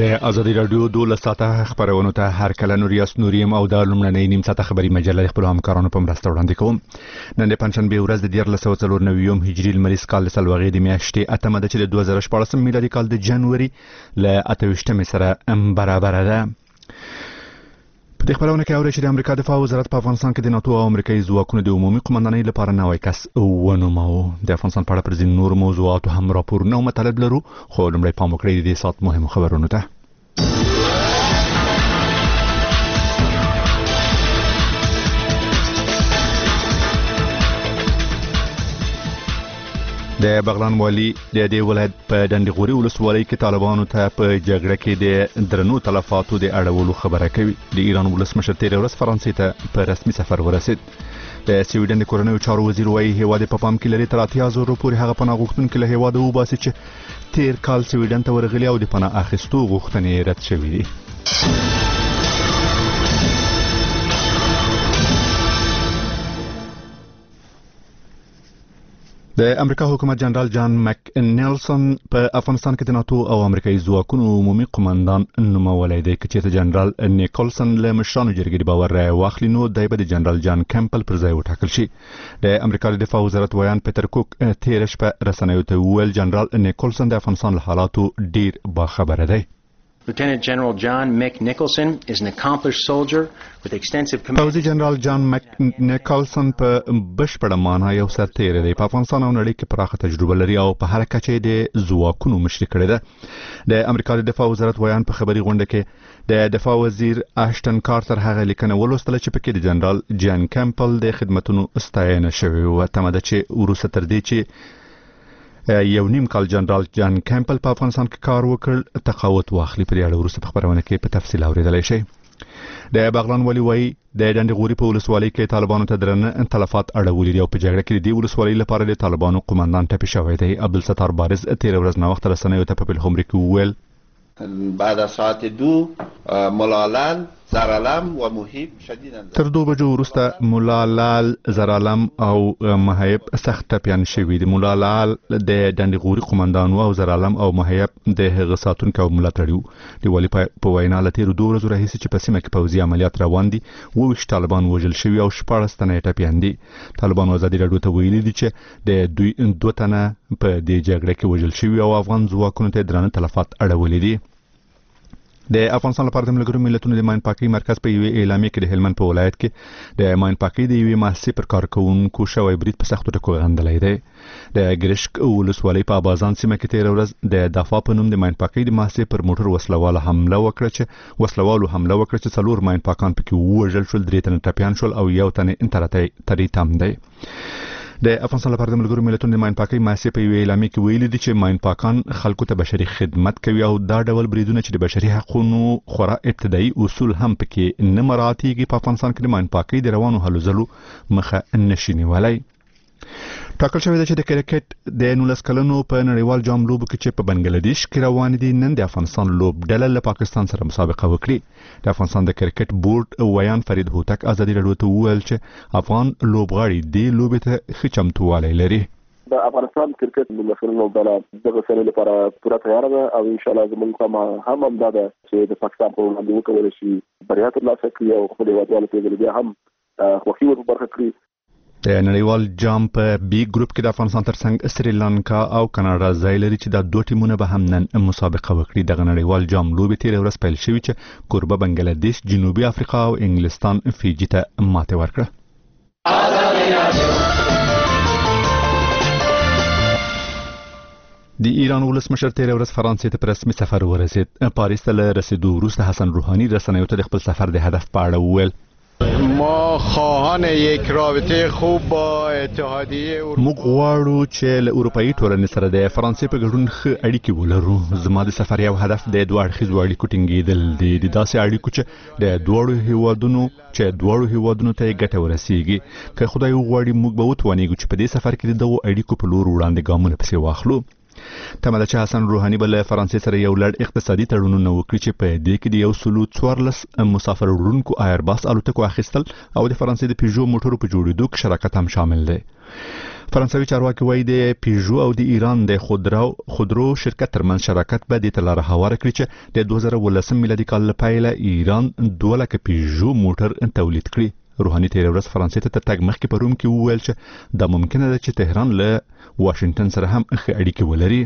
د ازادي رادیو 12 ساعته خبرونو ته هر کله نوریاس نوریم او د لمړنۍ نیم ساعته خبري مجله خپل همکارانو په مرسته وړاندې کوم. نن د پنځشنبه ورځ د 1449 هجري لمریز کال د سلوغې د میاشتې اتمه د 2014 میلادي کال د جنوري ل 28 سره برابر ده. په دې خبرونه کې اوري چې د امریکا دفاع وزارت په افغانستان کې د ناتو او امریکایي ځواکونو د عمومي قومندانۍ لپاره نوی کس ونوماو. د افغانستان په اړه پر ځینو نور موضوعاتو هم راپورونه او مطالب لرو، خو لومړی پام وکړئ د دې سات مهمو خبرونو ته. د بغلان والی د دې ولایت په ډنډغوري ولسوالۍ کې طالبانو ته په جګړه کې د درنو تلفاتو د اړولو خبره کوي. د ایران ولسمشر تیر ورځ فرانسې ته په رسمي سفر ورسید. د سویډن د کورنیو چارو وزیر وايي هیواد په پام کې لري تر 80,000 پورې هغه پناه غوښتونکي له هیواده وباسي چې تیر کال سویډن ته ورغلي او د پناه اخیستو غوښتنې رد شوې دي. د امریکا حکومت جنرال جان مک نیلسن په افغانستان کې د ناتو او امریکایي ځواکونو عمومي قومندان نومولی دی. چې جنرال نیکولسن له مشرانو جرګې د باور رایه واخلي نو دی به د جنرال جان کمپل پر ځای وټاکل شي. د امریکا د دفاع وزارت ویان پیټر کوک تیر شپه رسنیو ته وویل جنرال نیکولسن د افغانستان له حالاتو ډیر باخبره دی. Lieutenant General John Mick Nicholson is an accomplished soldier with extensive command. فوزي جنرال جان مک نیکولسن په بشپړه معنا یو سرتیر دی. په افغانستان او نړۍ کې پراخه تجربه لري او په هر کچه د ځواکونو مشري کړی دی. د امریکا د دفاع وزارت ویان په خبري غونډه کې د دفاع وزیر اشټن کارتر هغه لیکنه ولوستله چې پکې د جنرال جان کمپل د خدماتونو ستاینه شوې و. تمه ده چې وروسته تر دې چې یو نیم کال جنرال جان کمپل په افغانستان کې کار وکړ تقاعد واخلي. په دې اړه وروسته په خبرونه کې په تفصیل اوریدلای شئ. د بغلان والی وايي د ډنډغوري په ولسوالۍ کې طالبانو ته درنه تلفات اړولې دي او په جګړه کې د ولسوالۍ لپاره د طالبانو قومندان ټپي شوی دی. عبدالستار بارز تیر ورځ نو وخت رسنیو ته په پیغام کې وویل بعد از ساعت 2 ملالل زرالم و محیب شدیداً تر 2 بجو وروسته ملالل زرالم او محیب سخت ټپیان شوي دي. ملالل د ډنډغوري قومندان او زرالم او محیب د هغه ساتونکو او ملاتړیو د والی په وینا لته 2 ورځې راهیسې چې په سیمه کې پوځي عملیات روان دي. 20 طالبان وژل شوي او 14 تنه ټپیان دي. طالبان ازادي راډیو ته ویلي دي چې د دوه تنه په دې جګړه کې وژل شوي او افغان ځواکونو ته درنه تلفات اړولې دي. د افغانستان لپاره د ملګرو ملتونو د ماین پاکي مرکز په یوې اعلامیه کې د هلمند په ولایت کې د ماین پاکي د یوې مؤسسې پر کارکونکو شوی برید په سختو ټکو غندلای دی. د ګرشک ولسوالۍ په ابازان سیمه کې تیر ورځ د دفاع په نوم د ماین پاکي د مؤسسې پر موټر وسلواله حمله وکړه چې 4 ماین پاکان پکې وژل شول، 3 تنه ټپیان شول او یو تنه انتراتي تم دی. د افغانستان لپاره د ملګرو ملتونو د ماین پاکي مؤسسې په یوې اعلامیه کې ویلي دي چې ماین پاکان خلکو ته بشري خدمت کوي او دا ډول بریدونه چې د بشري حقوقو خورا ابتدایي اصول هم پکې نه مراعاتېږي په افغانستان کې د ماین پاکي د روانو هلو ځلو مخه نشي نیولای. ټاکل شوی دی چې د کرکټ د 19 کلنو په نړیوال جام لوبو کې چې په بنگلاديش کې روان دي نن د افغانستان لوبډله له پاکستان سره مسابقه وکړي. د افغانستان د کرکټ بورډ ویان فرید هوتک ازادي راډیو ته وویل چې افغان لوبغاړي د لوبې ته ښه چمتووالی لري. د افغانستان کرکټ لوبډله لوبډله د غسرې لپاره پوره تیار ده او ان شاء الله زموږ هم دا ده چې د پاکستان په وړاندې وکول شي بریا ترلاسه کړي او خپل هیوادوالو ته بیا هم خوښي وربرخه کړي. د نړیوال جام په بی ګروپ کې د افغانستان ترڅنګ سریلانکا او کاناډا ځای لري چې دا 2 ټیمونه به هم نن مسابقه وکړي. د نړیوال جام لوبې تیر ورځ پیل شوې چې کوربه بنگلاديش جنوبي افریقا او انګلستان فیجی ته ماته ورکړه. د ایران ولسمشر تیر ورځ فرانسې ته په رسمي سفر ورسید. پاریس ته رسیدو وروسته حسن روحاني رسنیو ته د خپل سفر د هدف په اړه وویل ما خواهان یک رابطه خوب با اتحادیه موږ غواړو چې له اروپאי ټولنې سره د فرانسې په ګډون ښه اړیکې ولرو. زما د سفر یو هدف د دوه اړخیزو اړیکو ټینګېدل دي. د داسې اړیکو چې د دوه هیوادونو ته ګټه ورسیږي. که خدای وغواړي موږ به وتوانیږو چې په دې سفر کې دغه اړیکو په لور وړاندې ګامونه پسې واخلو. تمه ده چې حسن روحاني بل فرانسې سره یو لړ اقتصادي تړونونه وکړي چې په دې کې د 114 مسافر وړونکو ایرباس الوتکو اخیستل او د فرانسې د پیژو موټرو په جوړېدو کې شراکت هم شامل دی. فرانسوي چارواکي وایي د پیژو او د ایران د خودرو شرکت ترمنځ شراکت به د تلاره هواره کړی چې د 2019 میلادي کال لپاره ایران 2 لک پیژو موټر تولید کړي. روحاني تیر ورځ فرانسې ته تګ مخکې په روم کې وویل چې دا ممکنه ده چې تهران له واشنگټن سره هم ښه اړیکې ولري.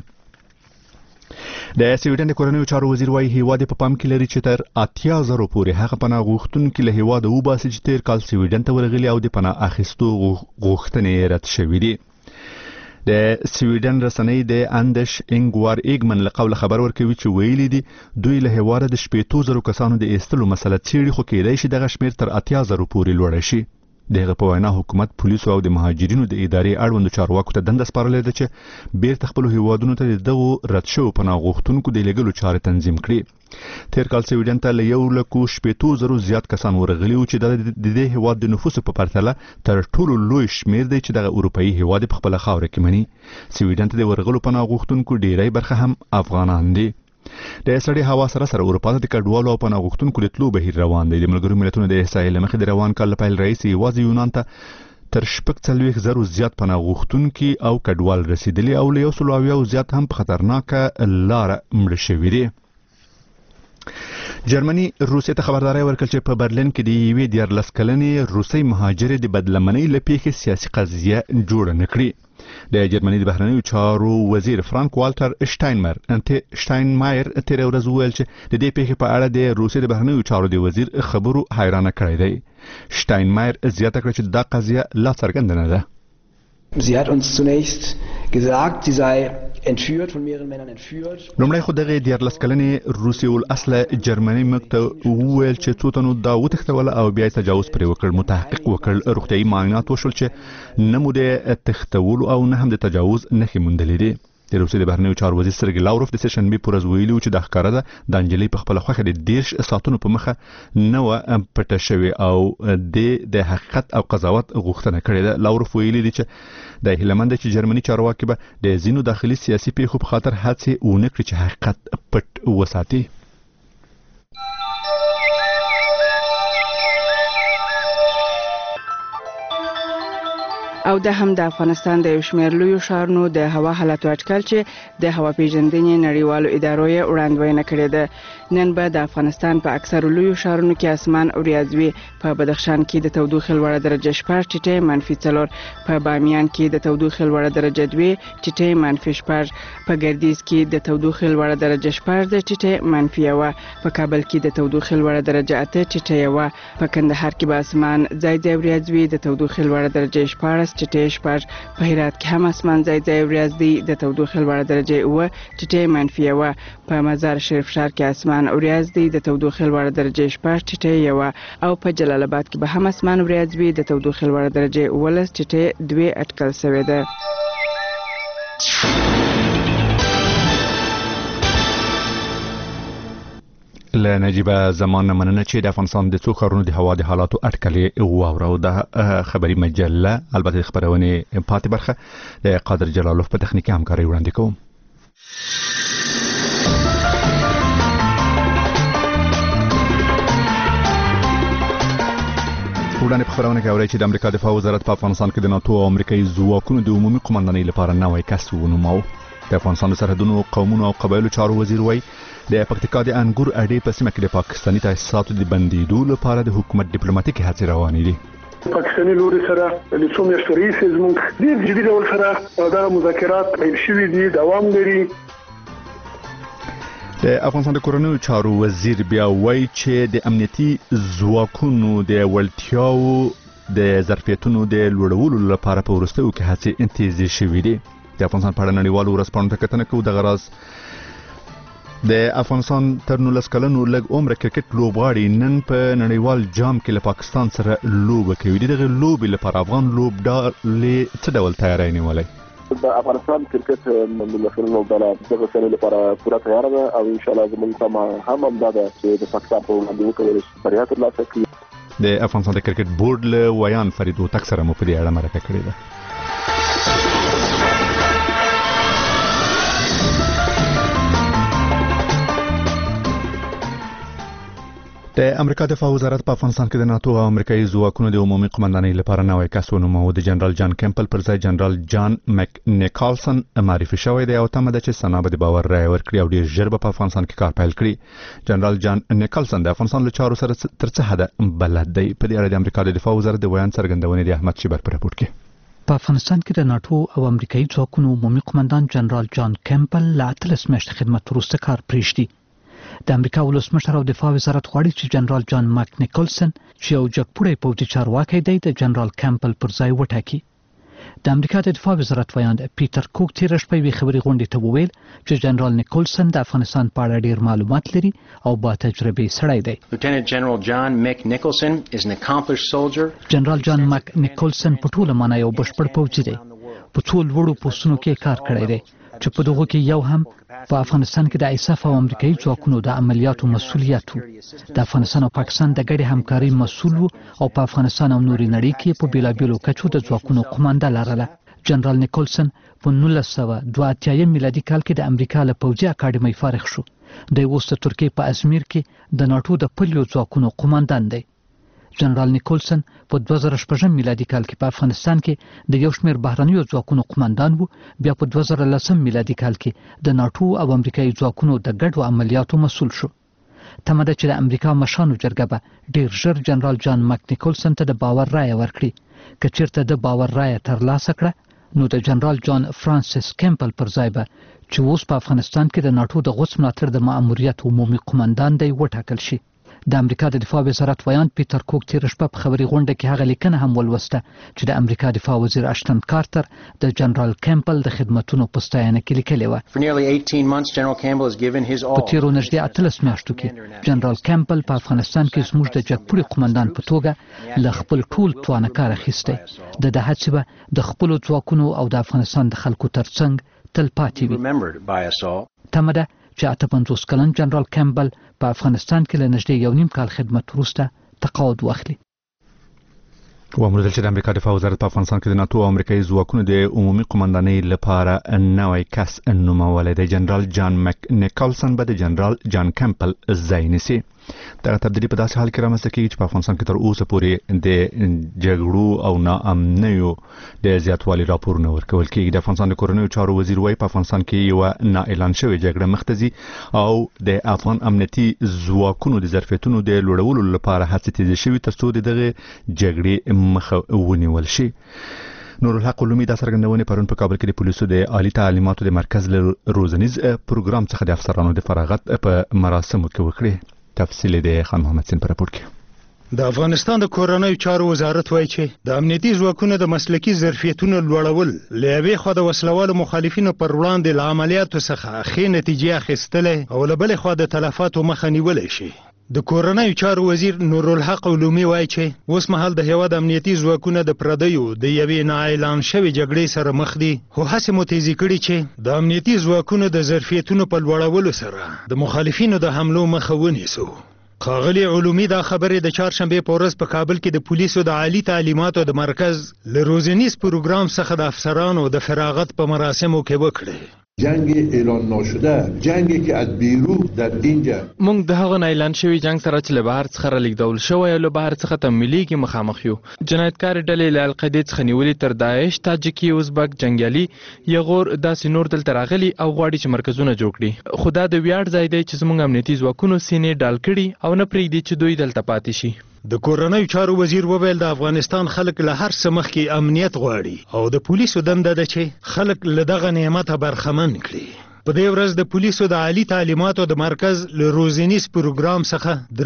د سویډن د کورنیو چارو وزیر وايي هیواد په پام کې لري چې تر 80,000 پورې هغه پناه غوښتونکي له هیواد وباسي چې تیر کال سویډن ته ورغلي او د پناه اخیستو غوښتنې رد شوې دي. د سویډن رسنۍ د اندش انګوار ایګمن له قوله خبر ورکوي چې ویلي دي دوی له هیواد د 80,000 کسانو د ایستلو مسله څیړي خو کېدای شي دغه شمیر تر 80,000 پورې لوړ شي. دغه په وینا حکومت پولیسو او د مهاجرینو د ادارې اړوند چارواکو ته دنده سپارلې ده چې بیرته خپل هیوادونو ته دغه رد شوو پناه غوښتونکو د لګلو چارې تنظیم کړي. تیر کال سویډن ته له 1,80,000 زیات کسان ورغلي او چې د دې هیواد د نفوس په پرتله تر ټولو لوی شمیر دی چې دغه اروپאי هیواد په خپل خاور کې مني. سویډن ته د ورغلو پناه غوښتونکو ډیری برخه هم افغانان دي. د سړی هوا سره اروپا ته د کډوالو او پناه غوښتونکو د تلو بهیر روان دی. د ملګرو ملتونو د احصایې له مخې د روان کال لپاره رئیس یوازې یونان ته تر 40,000 زیات پناه غوښتونکي او کډوال رسیدلي او له 100 زیات هم په خطرناکه لار مړ شوي دي. جرمني روسیې ته خبرداري ورکړه چې په برلین کې د یوې 14 کلنې روسي مهاجرې د بدلمنۍ لپاره سیاسي قضیه جوړه نکړي. د جرمني د بهرنیو چارو وزیر فرانک والټر شټاینمایر تیر ورځ وویل چې د دې پیښې په اړه د روسیې د بهرنیو چارو د وزیر خبرو حیرانه کړی دی. شټاینمایر زیاته کړه چې دا قضیه لا څرګنده نه ده. Sie hat uns zunächst gesagt, sie sei entführt, von mehreren Männern entführt. لومړی خو دغه 14 کلنې روسي الاصله جرمني مکته وویل چې څو تنو دا وتښتول او بیا تجاوز پرې وکړ. متحقق وکړ روغتيایي معاینات وشول چې نه مو د تښتول او نه هم د تجاوز نښې موندلې دي. د روسیې د بهرنیو چارو وزیر سرګي لاوروف د سشنبې پر ورځ ویلي چې د ښکارا ده د انجلۍ په خپل خوخه د 10 ساعتونو په مخه نه و پټه شوی او د حقیقت او قضاوت غوښتنه کړې ده. لاوروف ویلي دي چې د هیلمند چې جرمني چارواکي به د زینو داخلي سیاسي پیښو په خاطر هڅې ونه کړي چې حقیقت پټ وساتي. او د هم د افغانستان د شمیر لوی شهرونو د هوا حالت اټکل چې د هوا پیژندنې نړیوالو ادارو یې وړاندوینه کړې ده. نن به د افغانستان په اکثر لوی شهرونو کې اسمان اوریازوي. په بدخشان کې د تودوخې لوړه درجه 4 ټیټه -4، په بامیان کې د تودوخې لوړه درجه 2 ټیټه -4، په ګردیز کې د تودوخې لوړه درجه 4 ټیټه -1، په کابل کې د تودوخې لوړه درجه 8 ټیټه 1، په کندهار کې به اسمان ځای اوریازوي د تودوخې لوړه درجه 14 ټیټه 4، په هرات کې هم اسمان ځای اوریازدي د تودوخې لوړه درجه 9 ټیټه -1، په مزار شریف ښار کې اسمان اوریازدي د تودوخې لوړه درجه 4 ټیټه 1، او په جلال آباد کې به هم اسمان اوریازوي د تودوخې لوړه درجه 11 ټیټه 2 اټکل شوی ده. له نجیب زمان مننه چې د افغانستان د څو ښارونو د هوا د حالاتو اټکلې واوره او د خبري مجله البته خبرونه پاتې برخه د قادر جلالوف په تخنیکی همکاري وړاندې کوم. وړاندې په خبرونه کې اوري چې د امریکا دفاع وزارت په افغانستان کې د ناتو او امریکایي ځواکونو د عمومي قومندانۍ لپاره نوی کس ونوماو. د افغانستان د سرحدونو قومونو او قبایلو چارو وزیر وایي د پکتیکا د انګور اډې په سیمه کې د پاکستاني تاسیساتو د بندیدو لپاره د حکومت ډیپلوماټیکي هڅې روانې دي. پاکستاني لوري سره د څو میاشتو راهیسې زموږ ډېر جدي ډول سره دا مذاکرات پیل شوي دي، دوام لري. د افغانستان د کورنیو چارو وزیر بیا وایي چې د امنیتي ځواکونو د وړتیاو د ظرفیتونو د لوړولو لپاره په وروستیو کې هڅې انتهازي شوي دي. د افغانستان په اړه نړیوالو ورځپاڼو ته کتنه کوو. دغه راز د افغانستان تر 19 کلنو لږ عمره کرکټ لوبغاړي نن په نړیوال جام کې له پاکستان سره لوبه کوي. دغه لوبې لپاره افغان لوبډلې څه ډول تیاری نیولې؟ د افغانستان کرکټ ملي لوبډله دغه سره لپاره پوره تیار ده او ان شاء الله زموږ تمه هم دا ده چې د پاکستان په وړاندې وکولای شي بریا ترلاسه کړي. د افغانستان د کرکټ بورډ له ویان فرید وتک سره مو په دې اړه مرکه کړې ده. د د امریکا دفاع وزارت په افغانستان کې د ناتو او امریکایي ځواکونو د عمومي قومندانۍ لپاره نوی کس ونوموه. د جنرال جان کیمپل پر ځای جنرال جان مک نیکالسن معرفي شوی دی او تمه ده چې سنا به د باور رایه ورکړي او ډیر ژر به په افغانستان کې کار پیل کړي. جنرال جان نیکالسن د افغانستان له چارو سره تر څه حده بلد دی. په دې اړه د امریکا د دفاع وزارت د بیان څرګندونې د احمد شیبر په راپور کې. په افغانستان کې د ناتو او امریکایي ځواکونو عمومي قومندان جنرال جان کیمپل لا 13 میاشتې خدمت وروسته کار پرېږدي. د امریکا ولسمشر او دفاع وزارت غواړي چې جنرال جان مک نیکلسن چې یو جګپوړی پوځي چارواکی دی د جنرال کیمپل پر ځای وټاکي. د امریکا د دفاع وزارت ویاند پیټر کوک تېره شپه یوې خبري غونډې ته وویل چې جنرال نیکلسن د افغانستان په اړه ډیر معلومات لري او با تجربه سړی دی. Lieutenant General John Mick Nicholson is an accomplished soldier. جنرال جان مک نیکلسن په ټوله معنی یو بشپړ پوځي دی. په څو لوړو پوستونو کې کار کړی دی چې په دغه کې یو هم په افغانستان کې د ایساف او امریکایي ځواکونو د عملیاتو مسؤلیت وو. د افغانستان او پاکستان د ګډې همکارۍ مسؤل وو او په افغانستان او نورې نړۍ کې په بیلابیلو کچو د ځواکونو قومانده لرله. جنرال نیکلسن په 1982 میلادي کال کې د امریکا له پوځي اکاډمۍ فارغ شو. د اوس د ترکیې په ازمیر کې د ناتو د پلیو ځواکونو قوماندان دی. جنرال نیکلسن په 2016 میلادي کال کې په افغانستان کې د یو شمېر بهرنیو ځواکونو قوماندان وو. بیا په 2010 میلادي کال کې د ناتو او امریکایي ځواکونو د ګډو عملیاتو مسؤل شو. تمه ده چې د امریکا مشرانو جرګه به ډیر ژر جنرال جان مک نیکلسن ته د باور رایه ورکړي. که چیرته د باور رایه ترلاسه کړه نو د جنرال جان فرانسیس کیمپل پر ځای به چې اوس په افغانستان کې د ناتو د غوڅ ملاتړ د ماموریت عمومي قومندان دی وټاکل شي. د امریکا د دفاع وزارت ویاند پیټر کوک تېره شپه په خبري غونډه کې هغه لیکنه هم ولوسته چې د امریکا دفاع وزیر اشتن کارتر د جنرال کیمپل د خدمتونو په ستاینه کې لیکلې وه. په تېرو نږدې 18 میاشتو کې جنرال کیمپل په افغانستان کې زموږ د جګپوړي قومندان په توګه له خپل ټول توانه کار اخیستی. د هڅې به د خپلو ځواکونو او د افغانستان د خلکو ترڅنګ تل پاتې وي. تمه ده چې 58 کلن جنرال کیمپل په افغانستان کې له نږدې 1.5 کال خدمت وروسته تقاعد واخلي. وامر چې د امریکا دفاع وزارت په افغانستان کې د ناتو او امریکایي ځواکونو د عمومي قومندانۍ لپاره نوی کس نومولی دی. جنرال جان مک نیکلسن به د جنرال جان کیمپل ځای نیسي. دغه تبدیلي په داسې حال کې رامنځته کېږي چې په افغانستان کې تر اوسه پورې د جګړو او ناامنیو د زیاتوالي راپورونه ورکول کېږي. د افغانستان د کورنیو چارو وزیر وایي په افغانستان کې یوه نااعلان شوې جګړه مخته ځي او د افغان امنیتي ځواکونو د ظرفیتونو د لوړولو لپاره هڅې تیزې شوي تر څو د دغه جګړې مخه ونیول شي. نور الحق علومي دا څرګندونې پرون په کابل کې د پولیسو د عالی تعلیماتو د مرکز له روزنیز پروګرام څخه د افسرانو د فراغت په مراسمو کې وکړي. تفصیل د خان محمد سین پر راپور کې. د افغانستان د کورنیو چارو وزارت وایي چې د امنیتي ځواکونو د مسلکي ظرفیتونو لوړول له یوې خوا د وسلوالو مخالفینو پر وړاندې له عملیاتو څخه ښې نتیجې اخیستلې او له بلې خوا د تلفاتو مخه نیولی شي. د کورنیو چارو وزیر نور الحق علومي وایي چې اوس مهال د هیواد امنیتي ځواکونه د پردیو د یوې نااعلان شوې جګړې سره مخ دي خو هڅې مو تیزې کړي چې د امنیتي ځواکونو د ظرفیتونو په لوړولو سره د مخالفینو د حملو مخه ونیسو. ښاغلي علومي دا خبرې د چهارشنبې په ورځ په کابل کې د پولیسو د عالی تعلیماتو د مرکز له روزنیز پروګرام څخه د افسرانو د فراغت په مراسمو کې وکړې. جنگ اعلان نشده جنگی که از بیرون در اینجا موږ د هغه نه اعلان شوی جنگ سره چې له بهر څخه رالیږدول شوی او له بهر څخه تمویلېږي مخامخ یو. جنایتکار ډلې له القاعدې څخه نیولې تر داعش، تاجکي، ازبک، جنګیالي، یغور داسې نور دلته راغلي او غواړي چې مرکزونه جوړ کړي. خو دا د ویاړ ځای دی چې زموږ امنیتي ځواکونو سینې ډال کړي او نه پرېږدي چې دوی دلته پاتې شي. د کورنیو چارو وزیر وویل د افغانستان خلک له هر څه مخکې امنیت غواړي او د پولیسو دنده ده چې خلک له دغه نعمته برخمن کړي. په دې ورځ د پولیسو د عالی تعلیماتو د مرکز له روزنیز پروګرام څخه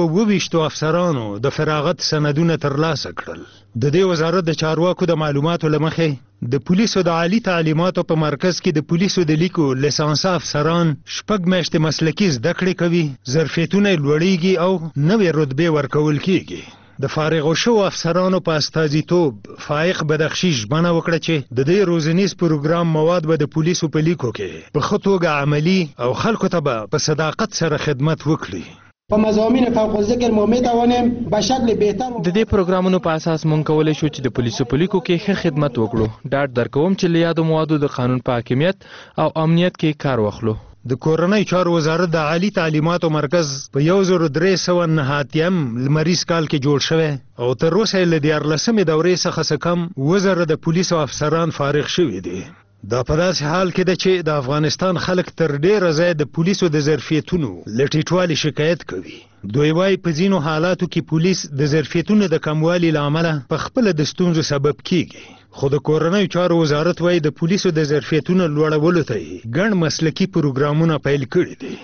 322 افسرانو د فراغت سندونه ترلاسه کړل. د دې وزارت د چارواکو د معلوماتو له مخې د پولیسو د عالی تعلیماتو په مرکز کې د پولیسو د لیکو لیسانسه افسران 6 میاشتې مسلکي زده کړې کوي، ظرفیتونه لوړیږي او نوې رتبې ورکول کیږي. د فارغو شوو افسرانو په استازیتوب فائق بدخشي ژمنه وکړه چې د دې روزنیز پروګرام مواد به د پولیسو په لیکو کې په ښه توګه عملي او خلکو ته به په صداقت سره خدمت وکړي. په مضامین فوق الذکر ما میتوانیم به شکل بهتر د دې پروګرامونو په اساس مونږ کولای شو چې د پولیسو په لیکو کې ښه خدمت وکړو. ډاډ درکوم چې له یادو موادو د قانون په حاکمیت او امنیت کې کار واخلو. د کورنۍ چارو وزارت د عالی تعلیماتو مرکز په 1309 لمریز کال کې جوړ شوی او تر اوسه له 14مې دورې څخه کم 1000 د پولیسو افسران فارغ شوي دي. دا په داسې حال کې ده چې د افغانستان خلک تر ډیره ځای د پولیسو د ظرفیتونو له ټیټوالي شکایت کوي. دوی وايي په ځینو حالاتو کې پولیس د ظرفیتونو د کموالي له امله په خپله د ستونزو سبب کیږي. خو د کورنیو چارو وزارت وايي د پولیسو د ظرفیتونو لوړولو ته یې ګڼ مسلکي پروګرامونه پیل کړي دي.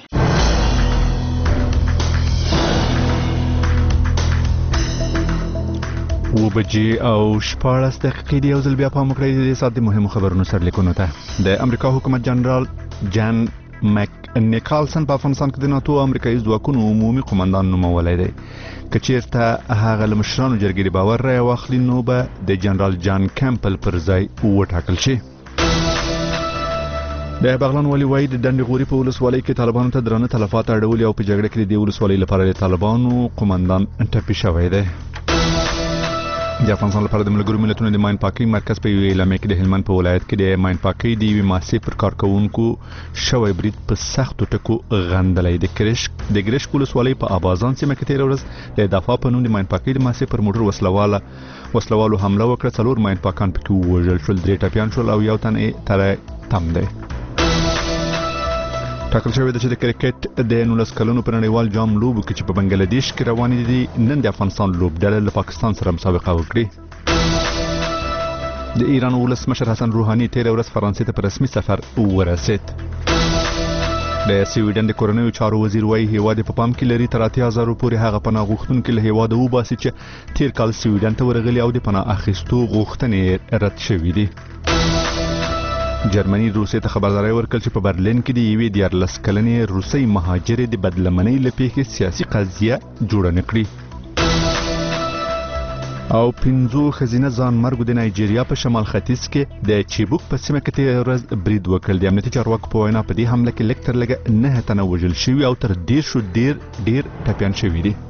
وبجې او 14 دقیقې دی. یو ځل بیا پام وکړئ د ساعت د مهمو خبرونو سرلیکونو ته. د امریکا حکومت جنرال جان مک نیکالسن په افغانستان کې د ناتو امریکایي ځواکونو عمومي قومندان نومولی دی. که چیرته هغه له مشرانو جرګې د باور رایه واخلي نو به د جنرال جان کمپل پر ځای وټاکل شي. د بغلان والي وایي د ډنډ غوري په ولسوالۍ کې طالبانو ته درانه تلفات اړولي او په جګړه کې د دې ولسوالۍ لپاره د طالبانو قومندان ټپي شوی دی. د افغانستان لپاره د ملګرو ملتونو د ماین پاکۍ مرکز په یو اعلامیه کې د هلمند په ولایت کې د ماین پاکۍ د یوې مؤسسې پر کارکوونکو شوی برید په سختو ټکو غندلی. د ګرشک ولسوالۍ په ابازان سیمه کې تېره ورځ د دفاع په نوم د ماین پاکۍ د مؤسسې پر موټر وسلوالو حمله وکړه. 4 ماین پاکان پکې ووژل شول، 3 ټپیان شول او یو تن یې تم دی. ټاکل شوی ده چې د کرکټ د 19 کلونو په نړیوال جام لوبو کې چې په بنګلاديش کې روانې دي نن د افغانستان لوبډله له پاکستان سره مسابقه وکړي. د ایران ولسمشر حسن روحاني تېره ورځ فرانسې ته په رسمي سفر ورسېد. د سویډن د کورنیو چارو وزیر وايي هیواد په پام کې لري تر 80,000 پورې هغه پناه غوښتونکي له هیواده وباسي چې تېر کال سویډن ته ورغلي او د پناه اخیستو غوښتنې رد شوي دي. جرمني روسیې ته خبرداری ورکړل چې په برلین کې د یوې 14 کلنې روسۍ مهاجرې د بدلمنۍ له پیښې سیاسي قضیه جوړه نه کړي. او 5 ښځینه ځانمرګو د نایجیریا په شمال ختیځ کې د چیبوک په سیمه کې تېره ورځ برید وکړ. د امنیتي چارواکو په وینا په دې حمله کې لږ تر لږه 9 تنه وژل شوي او تر 10 ډیر ټپیان شوي دي.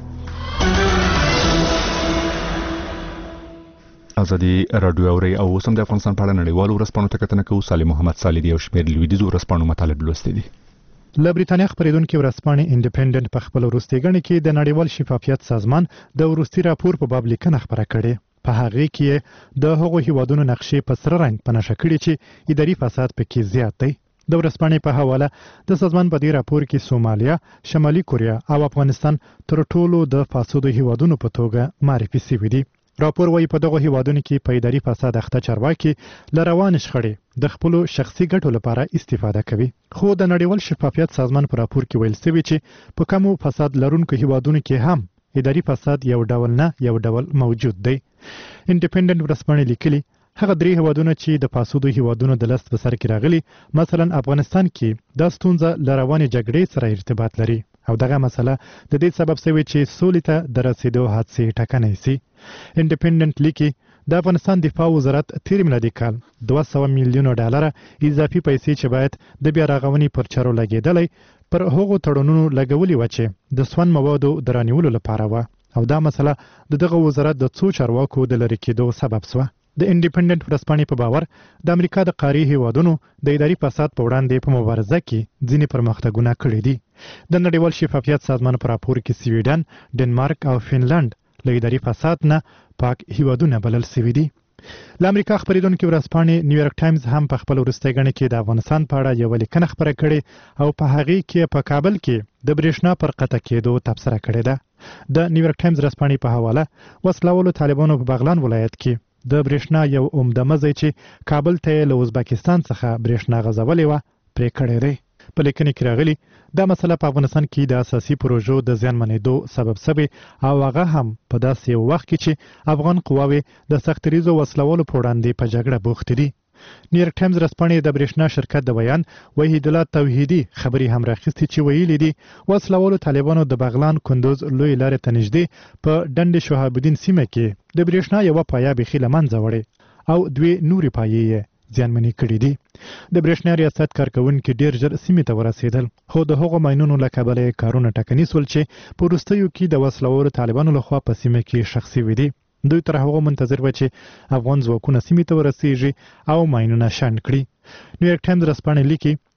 ازادي رادیو اوري او اوس هم د افغانستان په اړه نړیوالو ورځپاڼو ته کتنه کوو. صالح محمد صالح او شمیر لویدیزو ورځپاڼو مطالب لوستي دي. له بریتانیا خبرېدونکې ورځپاڼې انډیپندنت په خپل وروستي ګڼه کې د نړیوال شفافیت سازمان د وروستي راپور په باب لیکنه خبره کړې. په هغه کې د هغو هیوادونو نقشې په سره رنګ په نښه کړي چې اداري فساد پکې زیات دی. د ورځپاڼې په حواله د سازمان په دې راپور کې سومالیا، شمالي کوریا او افغانستان تر ټولو د فاسدو هیوادونو په توګه معرفي شوي دي. راپور وايي په دغه هیوادونو کې په اداري فساد اخته چارواکي له روان شخړې د خپل شخصي ګټو لپاره استفاده کوي. خو د نړیوال شفافیت سازمان په راپور کې ویل شوی چې په کومو فساد لرونکو هیوادونو کې هم اداري فساد یو ډول موجود دی. انډیپندنت ورځپاڼې لیکلي هغه 3 هیوادونه چې د فاسدو هیوادونو د لست په سر کې راغلي، مثلا افغانستان کې د ستونزه له روانې جګړې سره ارتباط لري او دغه مسله د دې سبب شوی چې سولې ته د رسیدو حادثې ټکنۍ سي. انډیپندنت لیکي د افغانستان دفاع وزارت تیر میلادي کال 200 میلیون ډالر اضافي پیسې چې باید د بیا رغونې پر چارو لګیدلې پر هغو تړونونو لګولې و چې د سون موادو درانیولو لپاره و او دا مسله دغه وزارت د څو چارواکو د لری کېدو سبب شوه. د انډیپندنت ورځپاڼې په باور د امریکا د قاری هیوادونو د اداري فساد په وړاندې په مبارزه کې ځینې پرمختګونه کړي دي. د نړیوال شفافیت سازمان په راپور کې سویډن، ډنمارک او فنلند له اداري فساد نه پاک هیوادونه بلل شوي دي. له امریکا خبرېدونکې ورځپاڼې نیویارک ټایمز هم په خپل وروستي ګڼه کې د افغانستان په اړه یوه لیکنه خپره کړې او په هغې کې په کابل کې د برېښنا پر قطع کېدو تبصره کړې ده. د نیویارک ټایمز ورځپاڼې په حواله وسلوالو طالبانو په بغلان ولایت کې د برېښنا یو عمده مزی چې کابل ته له ازبکستان څخه برېښنا غځولې وه پرې کړی دی. په لیکنې کې راغلي دا مسله په افغانستان کې د اساسي پروژو د زیانمنېدو سبب شوی او هغه هم په داسې یو وخت کې چې افغان قواوې د سختریزو وسلوالو په وړاندې په جګړه بوختې دي. نیویارک ټایمز ورځپاڼې د برېښنا شرکت د بیان وحید الله توحیدي خبرې هم راخیستې چې ویلي دي وسلوالو طالبانو د بغلان کندوز لوی لارې ته نږدې په ډنډ شهاب الدین سیمه کې د برېښنا یوه پایه بیخي له منځه وړې او 2 نورې پایې یې زیانمنې کړي دي. د برېښنا ریاست کارکوونکي ډېر ژر سیمې ته ورسېدل خو د هغو ماینونو له کبله کارونه ټکني شول چې په وروستیو کې د وسلوالو طالبانو لخوا په سیمه کې ښخ شوي دي. دوی تر هغه منتظر و چې افغان ځواکونه سیمې ته ورسېږي او ماینونه شنډ کړي. نیویارک ټایمز ورځپاڼې لیکي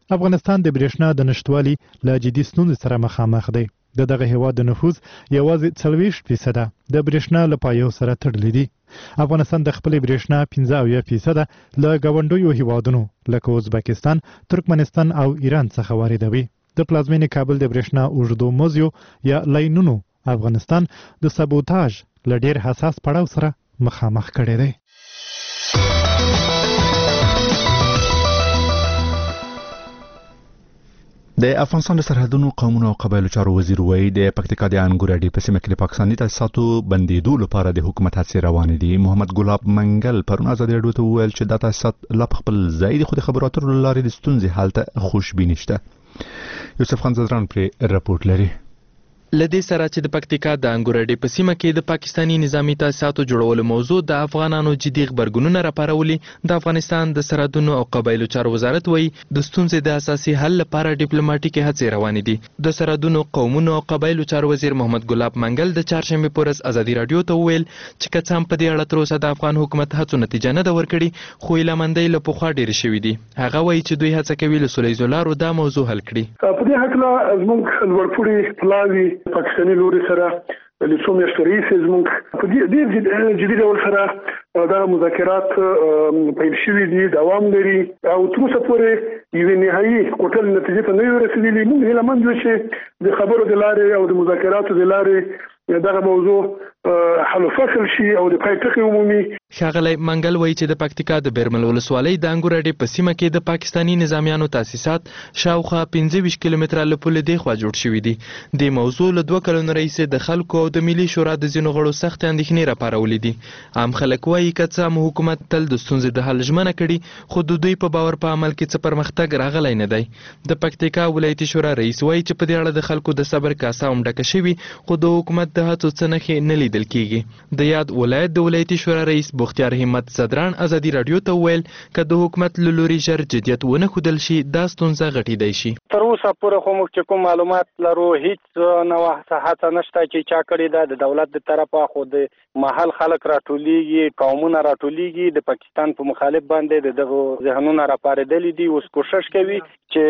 افغانستان د برېښنا د نشټوالي له جدي ستونزې سره مخامخ دی. دغه هیواد د نفوذ یوازې 40% د برېښنا له پایو سره تړلی دی. افغانستان د خپل برېښنا 15% له ګاونډیو هیوادونو لکه ازبکستان، ترکمنستان او ایران څخه واردوي. د پلازمینې کابل د برېښنا اوږدو موزیو یا لاینونو افغانستان د سابوتاژ له ډېر حساس پړاو سره مخامخ کړی دی. د افغانستان د سرحدونو قومونو او قبایلو چارو وزیر وایي د پکتیکا د انګور اډې په سیمه کې د پاکستاني تاسیساتو بندیدو لپاره د حکومت هڅې روانې دي. محمد ګلاب منګل پرون ازادي راډیو ته وویل چې دا تاسیسات لا په خپل ځای دي خو د خبرو اترو له لارې د ستونزې حل ته خوشبیني شته. یوسف خان زدران پرې راپورټ لري. لدې سره چې د پکتیکا د انګور اډې په سیمه کې د پاکستاني نظامی تاسیساتو جوړولو موضوع د افغانانو جدي غبرګونونه راپارولي، د افغانستان د سرحدونو او قبایلو چارو وزارت وایي د ستونزې د اساسي حل لپاره ډیپلوماټیکي هڅې روانې دي. د سرحدونو قومونو او قبایلو چارو وزیر محمد ګلاب منګل د چهارشنبه په ورځ ازادي راډیو ته وویل چې که څه هم په دې اړه تر اوسه د افغان حکومت هڅو نتیجه نه ده ورکړې خو هیلهمندۍ له پخوا ډېرې شوي دي. هغه وایي چې دوی هڅه کوي له سولیزو لارو دا موضوع حل کړي. په دې هکله زموږ لوړپوړي پلاوي پاکستاني لوري سره د څو میاشتو راهیسې زموږ په دې جدي ډول سره دا مذاکرات پیل شوي دي، دوام لري او تر اوسه پورې یوې نهایي کوټل نتیجې ته نه یو رسېدلي. موږ هیلهمند یو چې د خبرو د لارې او د مذاکراتو د لارې دغه موضوع حل و فصل شي او د پای ټکی عمومي. ښاغلی منګل وایي چې د پکتیکا د بیرمل ولسوالۍ د انګور اډې په سیمه کې د پاکستاني نظامیانو تاسیسات شاوخوا 25 کیلومتره له پولې دېخوا جوړ شوي دي. د موضوع له 2 کلونو راهیسې د خلکو او د ملي شورا د ځینو غړو سختې اندېښنې راپارولې دي. عام خلک وایي که څه هم حکومت تل د ستونزې د حل ژمنه کړي خو د دوی په باور په عمل کې څه پرمختګ راغلی نه دی. د پکتیکا ولایتي شورا رئیس وایي چې په دې اړه د خلکو د صبر کاسه هم ډکه شوي خو د حکومت د هڅو څه نښې نه لیدل کېږي. د یاد ولایت د ولایتي شورا رئیس بختیار همت زدران ازادي راډیو ته وویل که د حکومت له لوري ژر جدیت ونه ښودل شي دا ستونزه غټېدی شي. تر اوسه پورې خو موږ چې کوم معلومات لرو هیڅ نوه هڅه نشته چې چا کړې ده د دولت د طرفه، خو د محل خلک راټولیږي، قومونه راټولیږي، د پاکستان په مخالف باندې د دغه ذهنونه راپارېدلي دي. اوس کوشش کوي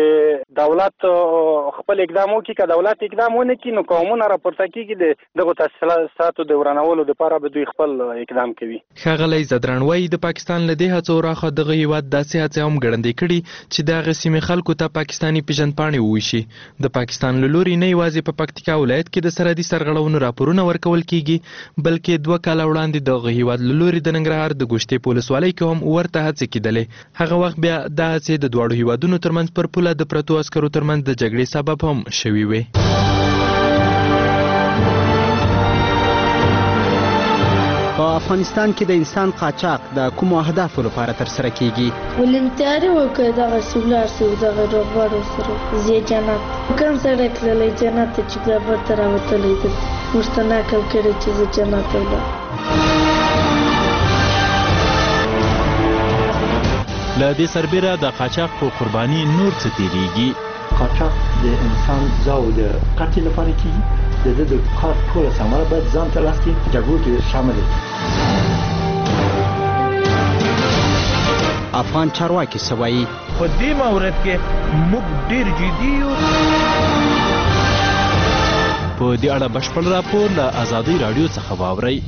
چې دولت خپل اقدام وکړي، که دولت اقدام ونه کړي نو قومونه راپورته کېږي د دغو تاسیساتو د ورانولو دپاره به دوی خپل اقدام کوي. ښاغلی زدران وایي د پاکستان له دې هڅو راخوا دغه هیواد داسې هڅې هم ګړندۍ کړي چې د هغې سیمې خلکو ته پاکستاني پیژندپاڼې وویشي. د پاکستان له لوري نه یوازې په پکتیکا ولایت کې د سرحدي سرغړونو راپورونه ورکول کېږي بلکې 2 کاله وړاندې دغه هیواد له لوري د ننګرهار د ګوشتې په ولسوالۍ کې هم ورته هڅې کېدلې. هغه وخت بیا دا هڅې د دواړو هیوادونو ترمنځ پر پوله د پرتو عسکرو ترمنځ د جګړې سبب هم شوي وې. په افغانستان کې د انسان قاچاق د کومو اهدافو لپاره ترسره کیږي؟ ولنتاري وکړه دغه سولار سو دغه روغبړو سره زی جنت کوم سره تللی جنت چې بیا ورته راوتلی دي موږ ته نقل کړی چې زه جنت ولاړ. له دې سربیره د قاچاق په قرباني نور څه تیریږي؟ قاچاق د انسان ځاو د قتل لپاره کیږي، د کار ټوله ثمره باید ځان ته لاس کې جګړو کې شامل وي. افغان چارواکي څه وایي؟ په دې مورد کې موږ ډېر جدي یو. په دې اړه بشپړ راپور له ازادي راډیو څخه واورئ.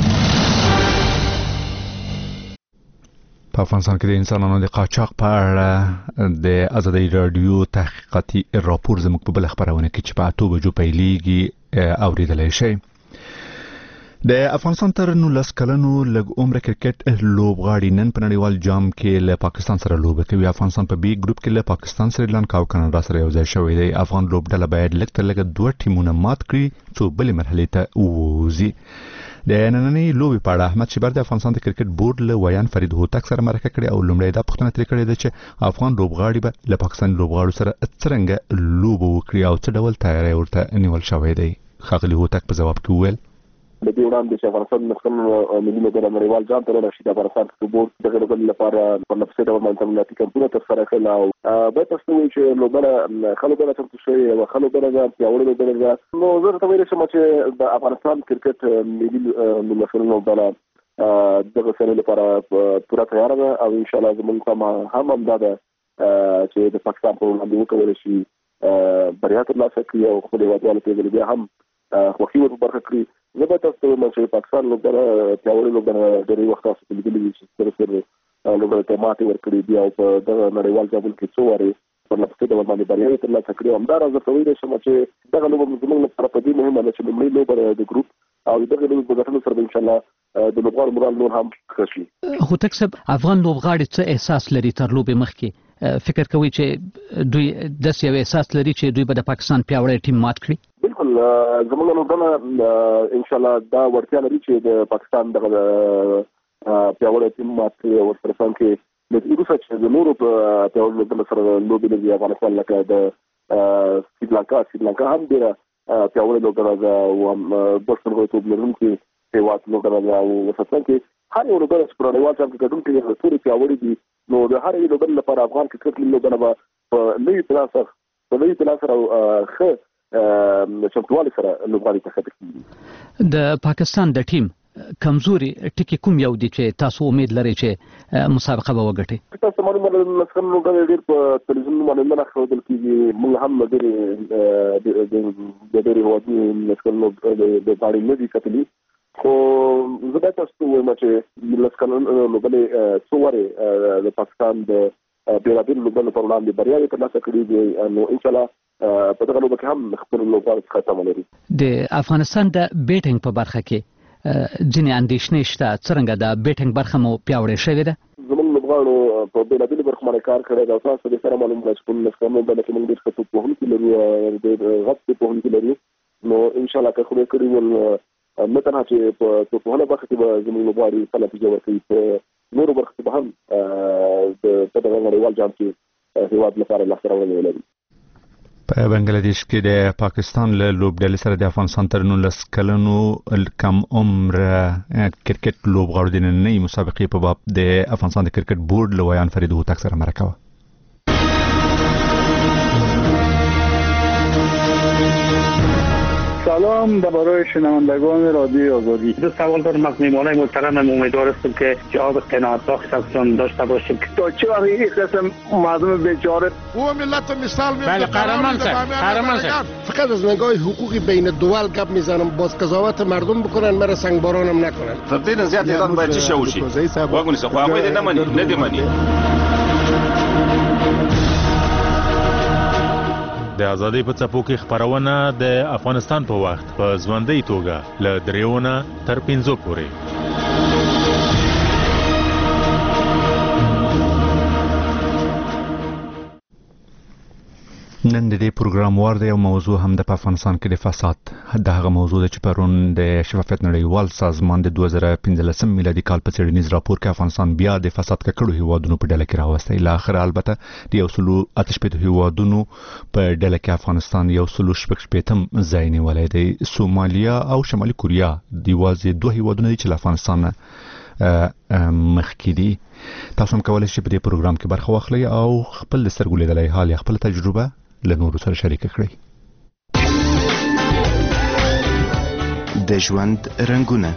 په افغانستان کې د انسانانو د قاچاق په اړه د ازادي راډیو تحقیقاتي راپور زموږ په بل خبرونه کې چې په 8 بجو پیلېږي اوریدلای شئ. د افغانستان تر 19 کلنو لږ عمر کرکټ لوبغاړي نن په نړیوال جام کې له پاکستان سره لوبه کوي. افغانستان په بي ګروپ کې له پاکستان، سریلانکا او کاناډا سره یو ځای شوی دی. افغان لوبډله باید لږ تر لږه 2 ټیمونه مات کړي څو بلې مرحلې ته ووځي. د نننۍ لوبې په اړه احمد شیبر د افغانستان د کرکټ بورډ له ویان فرید هوتک سره مرکه کړې او لومړی دا پوښتنه ترې کړې ده چې افغان لوبغاړي به له پاکستاني لوبغاړو سره څرنګه لوبه وکړي او څه ډول تیاری ورته نیول شوی دی. ښاغلي هوتک په ځواب کې وویل د دې وړاندې چې افغانستان مثلا ملي لوبډله نړیوال جام ته لاړ شي د افغانستان کرکټ بورډ دغه لوبډلې لپاره په نفسي ډول باندې کمپونه ترسره کړل او باید تاسو وایئ چې لوبډله ښه لوبډله چمتو شوې یوه ښه لوبډله ده، پیاوړې لوبډله ده. نو زه درته ویلی شم چې د افغانستان کرکټ ملي لوبډله دغه سنې لپاره پوره تیاره ده او انشاءالله زموږ تمه هم همدا ده چې د پاکستان په وړاندې وکول شي بریا ترلاسه کړي او خپل هیوادوالو ته بیا هم خوښي ور برخه کړي. زه به تاسو ته وایم چې پاکستان لوبډله پیاوړې لوبډله ډېرې وخت تاسو لیدلي دي چې سره لوبډله ته ماتې ورکړې دي او په دغه نړیوال جام کې څو وارې په لاسته ډول باندې بریا ترلاسه کړې. همداراز زه کولی شم چې دغه لوبه زموږ لپاره په دې مهمه ده چې لومړۍ لوبه د ګروپ او دغه لوبې په ګټلو سره انشاءالله د لوبغاړو مورال نور هم ښه شي. هوتک صاحب، افغان لوبغاړي څه احساس لري تر لوبې مخکې؟ فکر کوي چې دوی داسې یو احساس لري چې دوی به د پاکستان پیاوړی ټیم مات کړي؟ بالکل زموږ لوبډله انشاءالله دا وړتیا لري چې د پاکستان دغه پیاوړی ټیم مات کړي او ورسره څنګ کې د وروسته چې د نورو پیاوړو لوبډلو سره لوبې لري افغانستان لکه د سریلانکا هم ډېره پیاوړې لوبډله ده او بشپړ غړیتوب لرونکې هېواد لوبډله ده او ورسره څنګ کې هر یو لوبډله چې په نړیوال جام کې ګډون کوي ټولې پیاوړې دي. نو د هر یو لوبډلې لپاره افغان کرکټ لوبډله به په نوي پلان سره ښه چمتووالي سره لوبغاړي ته ښکته کېږي. د پاکستان د ټیم کمزوري ټکي کوم یو دي چې تاسو امید لرئ چې مسابقه به وګټي؟ تاسو معلومه ده مسخن لوبډلې ډېر په تلویزیون باندې نه ښودل کېږي. موږ هم ډېرې هېوادونو مسخن لوبغاړي نه دي کتلي، خو زه باید تاسو ته ووایم چې مسخن لوبډلې څو وارې د پاکستان د بېلابېلو لوبډلو پر وړاندې بریاوې ترلاسه کړي دي. نو انشاءالله په دغه لوبه کې هم خپل لوبغاړو څخه تمه لري. د افغانستان د بیټینګ په برخه کې ځینې اندېښنې شته، څرنګه د بیټینګ برخه مو پیاوړې شوې ده؟ زموږ لوبغاړو په بېلابېلو برخو باندې کار کړی دی او تاسو دې سره معلومه ده چې په مسخن لوبډله کې موږ ډېر ښه توپوهونکي لرو، ډېر غټ توپوهونکي لرو. نو انشاءالله که خدای کړي ول نه تنها چې په توپوهنه برخه کې به زموږ لوبغاړي ښه نتیجه ورکوي، په نورو برخو کې به هم په دغه نړیوال جام کې هېواد لپاره لاسته راوړنې ولري. په بنگلاديش کې د پاکستان له لوبډلې سره د افغانستان تر 19 کلنو کم عمر کرکټ لوبغاړو د نننۍ مسابقې په باب د افغانستان د کرکټ بورډ لویان فرید هوتک سره مرکه وه. سلام برای شنوندگان رادیو آزادی. دو سوال دارم از میهمانان محترمم. امیدوار هستم که جواب قناعت بخش ازشان داشته باشیم. تا چه وقت این قسم مردم بیچاره او ملت مثال میزنه. بله قهرمان صاحب فقط از نگاه حقوقی بین دول گپ میزنم، باز قضاوت مردم بکنن، مرا سنگبارانم نکنن. تبدیل زیاد ایران باید چی شوشی؟ واگونی سه خو هغه دې نه مني. د ازادۍ په څپو کې خپرونه د افغانستان په وخت په ژوندۍ توګه له 3 تر 5 پورې. نن د دې پروګرام وار دی او موضوع هم د افغانستان کې د فساد. د هغه موضوع چې پرون د شفافیت نړیوال سازمان د 2015 میلادي کال په څېړنیز راپور کې افغانستان بیا د فساد ککړو هیوادونو په ډله کې راوستی. لا اخر البته د 188 هیوادونو په ډله کې افغانستان 188 ځای نیولی دی. سومالیا او شمالي کوریا د یوازې 2 هیوادونه دي چې له افغانستان مخکې دي. تاسو هم کولی شئ په دې پروګرام کې برخه واخلئ او خپل د سترګو لیدلی حال یا خپل تجربه له نورو سره شریک کړئ. د ژوند رنګونه.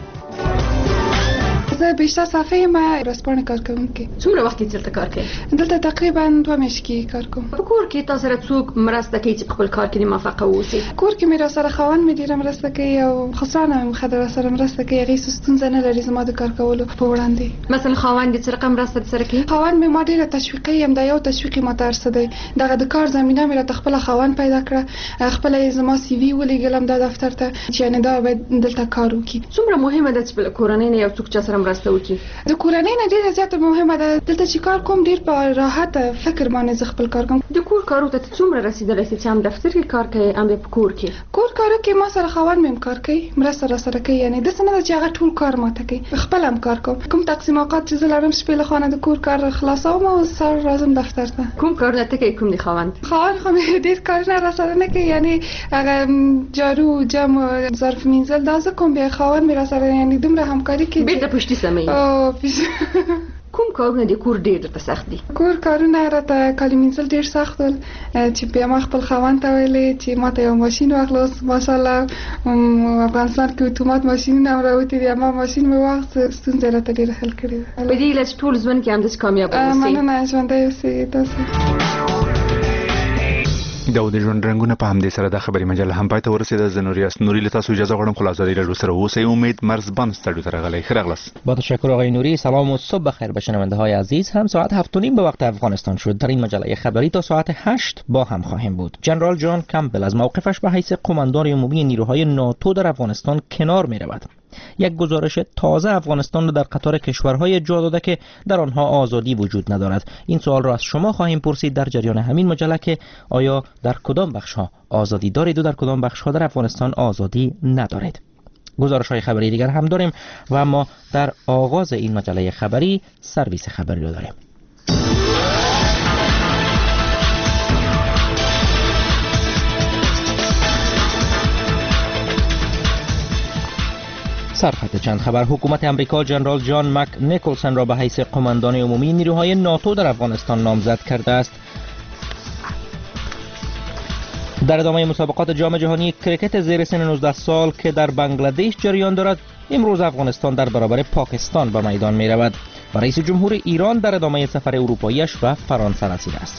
زه بیشتر صفحه ما ورځپاڼې کار کوونکی. څومره وخت دلته کار کوي؟ دلته تقریبا 2 میاشتې کار کوم. په کور کې تاسو سره څوک مرسته کوي چې خپل کار کې موفق اوسئ؟ کور کې مې سره خاوند مې ډیره مرسته کوي او خسرانه مې خدای سره مرسته کوي. هغه ستونزه نه لري زما د کار کولو په وړاندې. مثلا خاوند دې څه رقم مرسته سره کوي؟ خاوند مې ما ډیره تشویقي هم دا یو تشویقي ماترس دی. دغه د کار زمينه مې راته خپل خاوند پیدا کړ. خپل زما سی وی ولېګلم د دفتر ته چې نه دا باید دلته کار وکړي. څومره مهمه ده چې په کورنۍ نه یو څوک چا سره مرسته وکړي؟ د کورنۍ نه ډیره زیاته مهمه ده. دلته چې کار کوم ډیر په راحت فکر باندې ز خپل کار کوم. د کور کارو ته څومره رسیدلای شي چې هم دفتر کې کار کوي هم په کور کې؟ کور کارو کې ما سره خاوند مې کار کوي، مرسته سره کوي. یعنی د څه نه چې هغه ټول کار ماته کوي، خپل هم کار کوم. کوم تقسیم اوقات چې زلارم شپې له خانه د کور کار خلاصوم او سر راځم دفتر ته. کوم کارونه ته کوي؟ کوم دی خاوند خو مې ډیر کارونه را سره نه کوي. یعنی هغه جارو جمع ظرف مینځل دا زه کوم. بیا خاوند مې را سره یعنی دومره همکاري کوي. بیرته پښتي سمې. او کوم کارونه د کور ډیر درته سخت دي؟ کور کارونه راته کالي مینځل ډیر سخت ول چې بیا ما خپل خاوند ته ویلې چې ما ته یو ماشین واخلوس. ماشاءالله افغانستان کې اتومات ماشینونه راوتی دي، ما ماشین مې واخیست، ستونزې راته ډېره حل کړې ده. په دې هیله چې ټول ژوند کې همداسې کامیاب اوسئ. مننه، ژوندی اوسئ تاسو. د ژوند رنګونه په همدې سره د خبري مجله هم پای ته ورسېده. زه نوریاس نوري له تاسو اجازه غواړم، خو له ازادي راډیو سره اوسئ. امید مرزبان استودیو ته راغلی. ښه راغلاست. با تشکر آقای نوری. سلام و صبح بخیر به شنونده های عزیز. هم ساعت 7:30 به وقت افغانستان شد. در این مجله خبری تا ساعت 8 با هم خواهیم بود. جنرال جان کمپبل از موقفش به حیث قماندان عمومی نیروهای ناتو در افغانستان کنار می رود. یک گزارش تازه افغانستان را در قطار کشورهای جا داده که در آنها آزادی وجود ندارد. این سوال را از شما خواهیم پرسید در جریان همین مجله که آیا در کدام بخش‌ها آزادی دارید و در کدام بخش‌ها در افغانستان آزادی ندارید. گزارش‌های خبری دیگر هم داریم و اما در آغاز این مجله خبری سرویس خبری را داریم. سرخط چند خبر. حکومت امریکا جنرال جان مک نیکلسن را به حیث قماندان عمومی نیروهای ناتو در افغانستان نامزد کرده است. در ادامه مسابقات جام جهانی کرکت زیر سن 19 سال که در بنگلادش جریان دارد، امروز افغانستان در برابر پاکستان به میدان می رود و رئیس جمهور ایران در ادامه سفر اروپاییش به فرانسه رسیده است.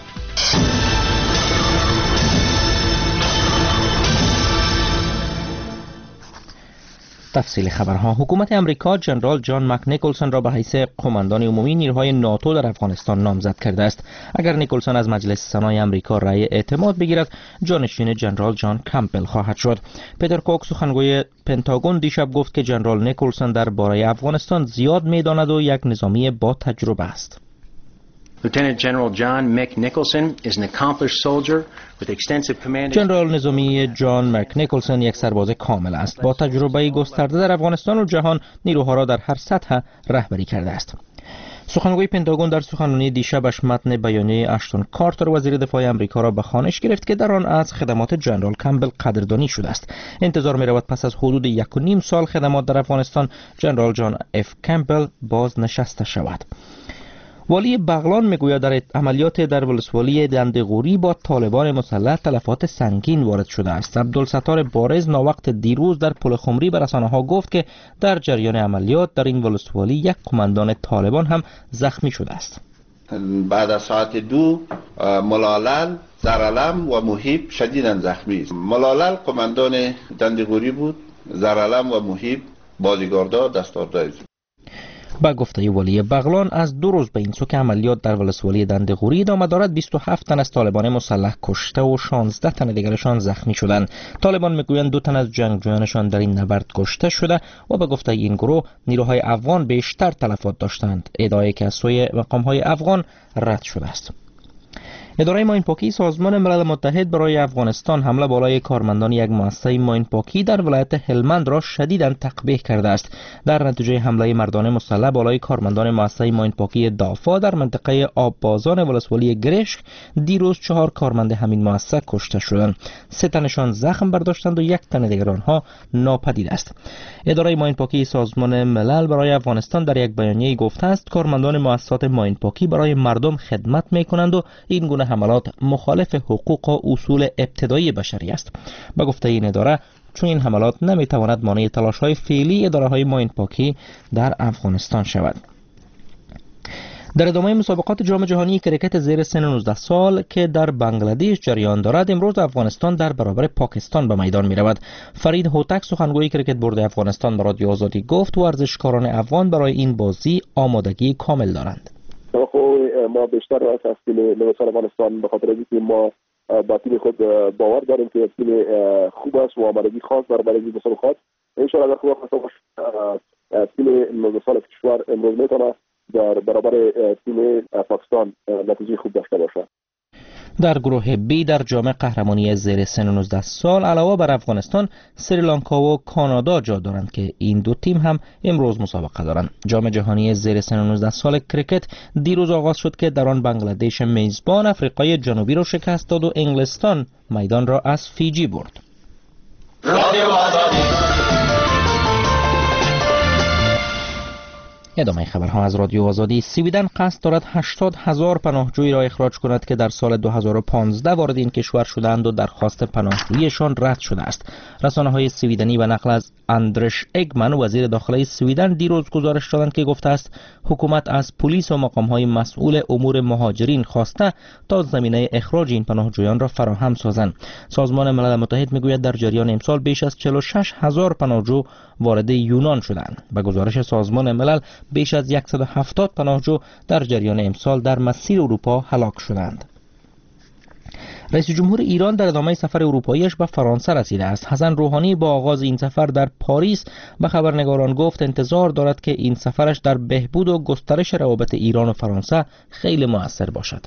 تفصیل خبرها. حکومت امریکا جنرال جان مک نیکلسن را به حیث قماندان عمومی نیروهای ناتو در افغانستان نامزد کرده است. اگر نیکلسن از مجلس سنای امریکا رأی اعتماد بگیرد، جانشین جنرال جان کمپبل خواهد شد. پیتر کوک سخنگوی پنتاگون دیشب گفت که جنرال نیکلسن درباره افغانستان زیاد می‌داند و یک نظامی با تجربه است. Lieutenant General John Mick Nicholson is an accomplished soldier with extensive command. جنرال نظامی جان مک نیکلسن یک سرباز کامل است. با تجربه گسترده در افغانستان و جهان نیروها را در هر سطح رهبری کرده است. سخنگوی پنتاگون در سخنرانی دیشبش متن بیانیه اشتون کارتر وزیر دفاع آمریکا را به خوانش گرفت که در آن از خدمات جنرال کمپبل قدردانی شده است. انتظار می رود پس از حدود 1.5 سال خدمات در افغانستان جنرال جان اف کمپبل بازنشسته شود. والی بغلان میگوید در عملیات در ولسوالی دندغوری با طالبان مسلح تلفات سنگین وارد شده است. عبدالستار بارز ناوقت دیروز در پل خمری به رسانه‌ها گفت که در جریان عملیات در این ولسوالی یک قماندان طالبان هم زخمی شده است. بعد از ساعت 2 ملالل، زرالم و محیب شدیداً زخمی است. ملالل قماندان دندغوری بود، زرالم و محیب بازیگاردار دستاردار است. با گفته ولی بغلان از 2 روز به این سو که عملیات در ولسوالی دندغوری ادامه دارد 27 تن از طالبان مسلح کشته و 16 تن دیگرشان زخمی شدند. طالبان میگویند 2 تن از جنگجویانشان در این نبرد کشته شده و به گفته این گروه نیروهای افغان بیشتر تلفات داشتند، ادعایی که از سوی مقامهای افغان رد شده است. اداره ماینپاکی سازمان ملل متحد برای افغانستان حمله بالای کارمندان یک مؤسسه ماینپاکی در ولایت هلمند را شدیداً تقبیح کرده است. در نتیجه حمله مردان مسلح بالای کارمندان مؤسسه ماینپاکی دافا در منطقه آببازان ولسوالی گرشک دیروز 4 کارمند همین مؤسسه کشته شدند. 3 تنشان زخم برداشتند و 1 تن دیگر آنها ناپدید است. اداره ماینپاکی سازمان ملل برای افغانستان در یک بیانیه گفته است کارمندان مؤسسات ماینپاکی برای مردم خدمت می‌کنند و این گونه حملات مخالف حقوق و اصول ابتدایی بشری است. به گفته این اداره چون این حملات نمیتواند مانع تلاش‌های فعلی اداره‌های ماینپاکی در افغانستان شود. در ادامه مسابقات جام جهانی کرکت زیر سن 19 سال که در بنگلادش جریان دارد، امروز افغانستان در برابر پاکستان به میدان می رود. فرید هوتک سخنگوی کرکت بورد افغانستان به رادیو آزادی گفت ورزشکاران افغان برای این بازی آمادگی کامل دارند. ما بیشتر از تیم ملی افغانستان به خاطر اینکه ما با تیم خود باور داریم که تیم خوب است و آمادگی خاص برای مسابقات ان شاء الله خوب است. تیم ملی کشور امروز میتونه در برابر تیم پاکستان نتیجه خوب داشته باشه. در گروه بی در جام قهرمانی زیر سن 19 سال علاوه بر افغانستان، سریلانکا و کانادا جا دارند که این 2 تیم هم امروز مسابقه دارند. جام جهانی زیر سن 19 سال کرکت دیروز آغاز شد که در آن بنگلادش میزبان آفریقای جنوبی را شکست داد و انگلستان میدان را از فیجی برد. ادامه خبرها از رادیو آزادی. سویدن قصد دارد 80,000 پناهجویی را اخراج کند که در سال 2015 وارد این کشور شدند و درخواست پناهجوییشان رد شده است. رسانه‌های سویدنی به نقل از اندرش اگمن وزیر داخلی سویدن دیروز گزارش دادند که گفته است حکومت از پلیس و مقام‌های مسئول امور مهاجرین خواسته تا زمینه اخراج این پناهجویان را فراهم سازند. سازمان ملل متحد میگوید در جریان امسال بیش از 46,000 پناهجو وارد یونان شدند. به گزارش سازمان ملل بیش از 170 پناهجو در جریان امسال در مسیر اروپا هلاک شدند. رئیس جمهور ایران در ادامه سفر اروپاییش به فرانسه رسیده است. حسن روحانی با آغاز این سفر در پاریس به خبرنگاران گفت انتظار دارد که این سفرش در بهبود و گسترش روابط ایران و فرانسه خیلی مؤثر باشد.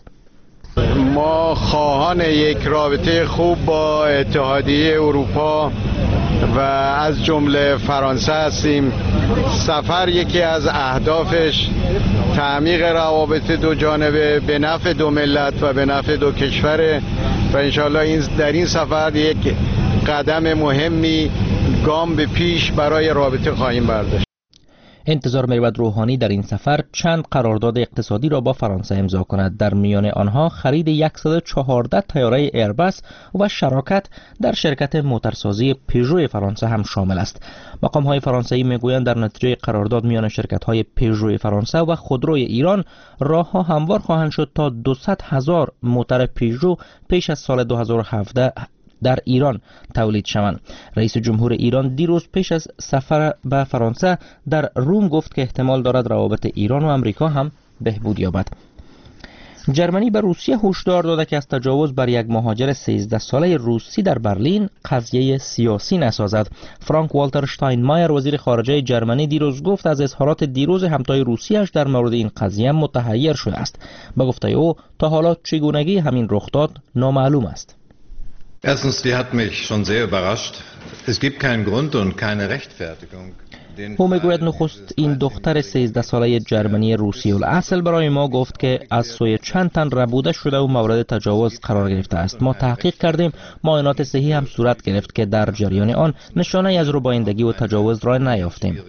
ما خواهان یک رابطه خوب با اتحادیه اروپا و از جمله فرانسه هستیم. سفر یکی از اهدافش تعمیق روابط دو جانبه به نفع دو ملت و به نفع دو کشور و انشالله در این سفر یک قدم مهمی گام به پیش برای رابطه خواهیم برداشت. انتظار می‌رود روحانی در این سفر چند قرارداد اقتصادی را با فرانسه امضا کند. در میان آنها خرید 114 طیاره ایربس و شراکت در شرکت موتورسازی پژو فرانسه هم شامل است. مقام‌های فرانسوی می‌گویند در نتیجه قرارداد میان شرکت‌های پژو فرانسه و خودروی ایران راه‌ها هموار خواهند شد تا 200,000 موتور پژو پیش از سال 2017 در ایران تولید شوند. رئیس جمهور ایران دیروز پیش از سفر به فرانسه در روم گفت که احتمال دارد روابط ایران و امریکا هم بهبود یابد. جرمنی به روسیه هشدار داده که از تجاوز بر یک مهاجر 13 ساله روسی در برلین قضیه سیاسی نسازد. فرانک والتر شتاینمایر وزیر خارجه جرمنی دیروز گفت از اظهارات دیروز همتای روسیه‌اش در مورد این قضیه متحیر شده است. به گفته او تا حالا چگونگی همین رخ داد نامعلوم است. Erstens, die hat mich schon sehr überrascht. Es gibt keinen Grund und keine Rechtfertigung. او میگوید نخست این دختر 13 ساله جرمنی روسی الاصل برای ما گفت که از سوی چند تن ربوده شده و مورد تجاوز قرار گرفته است. ما تحقیق کردیم، معاینات صحی هم صورت گرفت که در جریان آن نشانه از ربایندگی و تجاوز را نیافتیم.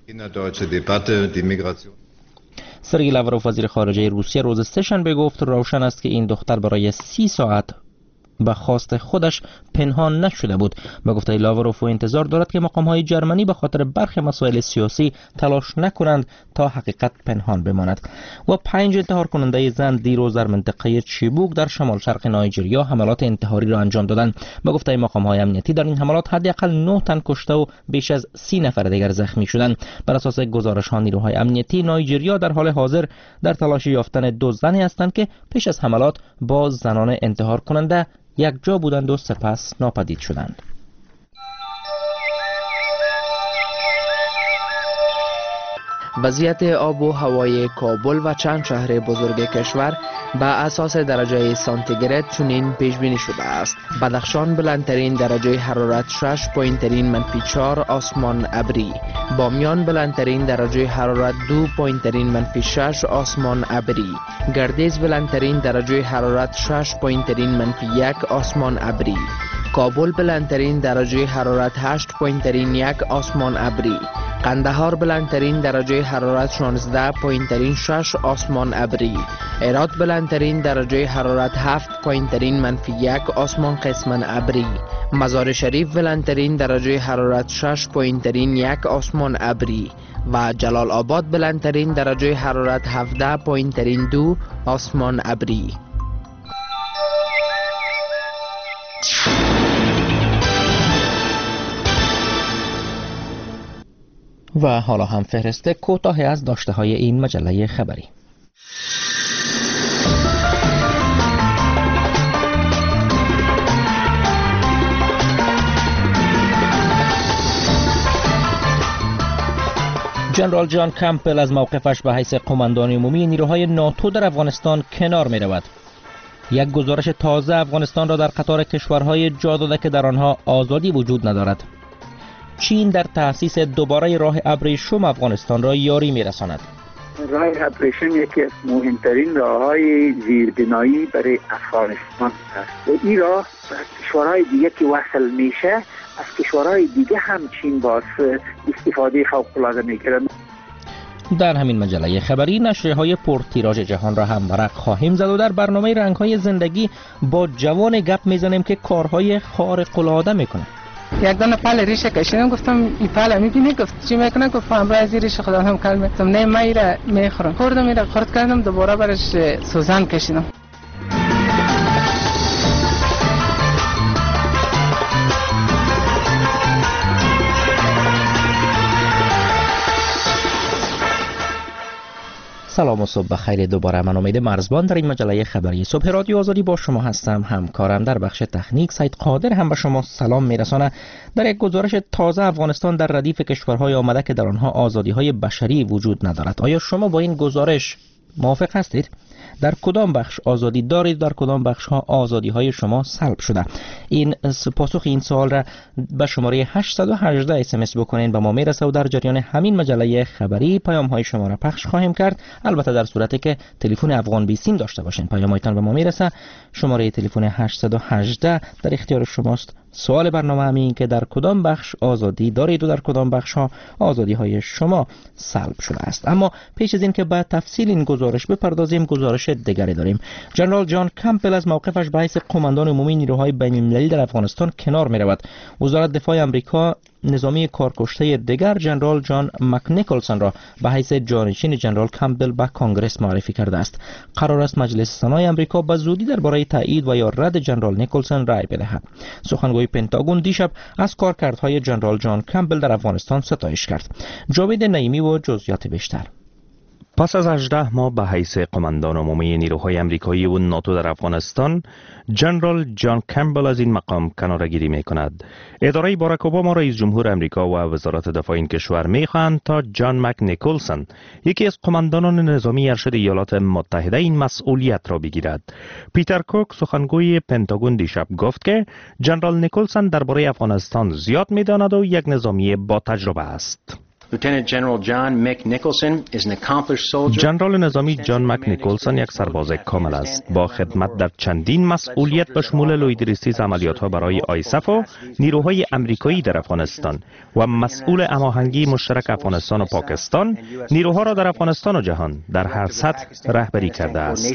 سرگئی لاوروف وزیر خارجه روسیه روز سه‌شنبه گفت روشن است که این دختر برای 30 ساعت به خواست خودش پنهان نشده بود. به گفته لاوروف انتظار دارد که مقام‌های جرمنی به خاطر برخی مسائل سیاسی تلاش نکنند تا حقیقت پنهان بماند. و 5 انتحار کننده زن دیروز در منطقه چیبوک در شمال شرق نایجریا حملات انتحاری را انجام دادند. به گفته مقام‌های امنیتی در این حملات حداقل 9 تن کشته و بیش از 30 نفر دیگر زخمی شدند. بر اساس گزارش‌ها نیروهای امنیتی نایجریا در حال حاضر در تلاش یافتن 2 زنی هستند که پیش از حملات با زنان انتحار کننده یک جا بودند و سپس ناپدید شدند. وضعیت آب و هوای کابل و چند شهر بزرگ کشور به اساس درجه سانتیگراد چنین پیش بینی شده است. بدخشان بلندترین درجه حرارت 6، پایینترین -4 آسمان ابری. بامیان بلندترین درجه حرارت 2، پایینترین -6 آسمان ابری. گردیز بلندترین درجه حرارت 6، پایینترین -1 آسمان ابری. کابل بلندترین درجه حرارت 8، پایینترین 1 آسمان ابری. قندهار بلندترین درجه حرارت 16، پایینترین 6 آسمان ابری. هرات بلندترین درجه حرارت 7، پایینترین -1 آسمان قسمن ابری. مزار شریف بلندترین درجه حرارت 6، پایینترین 1 آسمان ابری. و جلال آباد بلندترین درجه حرارت 17، پایینترین 2 آسمان ابری. و حالا هم فهرست کوتاهی از داشته‌های این مجله خبری. جنرال جان کمپل از موقفش به حیث قماندان عمومی نیروهای ناتو در افغانستان کنار می رود. یک گزارش تازه افغانستان را در قطار کشورهای جا داده که در آنها آزادی وجود ندارد. چین در تأسیس دوباره راه ابریشم افغانستان را یاری می‌رساند. راه ابریشم یکی از مهمترین راه‌های زیربنایی برای افغانستان است و این راه به کشورهای دیگه که وصل میشه از کشورهای دیگه هم چین باز استفاده فوق‌العاده می‌کنه. در همین مجله خبری نشریه‌های پرتیراژ جهان را هم ورق خواهیم زد و در برنامه رنگ‌های زندگی با جوان گپ میزنیم که کارهای خارق‌العاده میکنه. یک دانه پل ریشه کشیدم، گفتم این پل میبینی؟ گفت چی میکنه؟ گفت همراه از ریشه خدا هم کلمه. گفتم نه من ایره میخورم. خوردم ایره خورد کردم، دوباره برش سوزن کشیدم. سلام و صبح بخیر. دوباره من امید مرزبان در این مجله خبری صبح رادیو آزادی با شما هستم. همکارم در بخش تکنیک سید قادر هم به شما سلام میرسانه. در یک گزارش تازه افغانستان در ردیف کشورهای آمده که در آنها آزادی‌های بشری وجود ندارد. آیا شما با این گزارش موافق هستید؟ در کدام بخش آزادی دارید؟ در کدام بخش ها آزادی های شما سلب شده؟ این پاسخ این سوال را به شماره 818 اسمس بکنین به ما میرسه و در جریان همین مجله خبری پیام های شما را پخش خواهیم کرد، البته در صورتی که تلفن افغان بی سیم داشته باشین. پیام هایتان به ما میرسه. شماره تلفن 818 در اختیار شماست. سوال برنامه همین که در کدام بخش آزادی دارید و در کدام بخش ها آزادی های شما سلب شده است. اما پیش از این که به تفصیل این گزارش بپردازیم، گزارش دیگری داریم. جنرال جان کمپبل از موقفش به حیث قماندان عمومی نیروهای بین‌المللی در افغانستان کنار می رود. وزارت دفاع آمریکا نظامی کارکشته دیگر جنرال جان مک نیکلسون را به حیث جانشین جنرال کمپبل به کانگرس معرفی کرده است. قرار است مجلس سنای آمریکا به زودی درباره تایید و یا رد جنرال نیکلسون رأی بدهد. سخنگوی پنتاگون دیشب از کارکردهای جنرال جان کمپبل در افغانستان ستایش کرد. جاوید نعیمی و جزئیات بیشتر. پس از 18 ماه به حیث قماندان عمومی نیروهای آمریکایی و ناتو در افغانستان، جنرال جان کمپبل از این مقام کناره‌گیری می‌کند. اداره باراک اوباما رئیس جمهور آمریکا و وزارت دفاع این کشور می‌خواهند تا جان مک نیکلسون، یکی از قماندانان نظامی ارشد ایالات متحده، این مسئولیت را بگیرد. پیتر کوک سخنگوی پنتاگون دیشب گفت که جنرال نیکلسون درباره افغانستان زیاد می‌داند و یک نظامی با تجربه است. جنرال نظامی جان مک نیکلسون یک سرباز کامل است با خدمت در چندین مسئولیت به شمول لویدریستیز عملیات‌ها برای آیسف و نیروهای آمریکایی در افغانستان و مسئول هماهنگی مشترک افغانستان و پاکستان، نیروها را در افغانستان و جهان در هر سطح رهبری کرده است.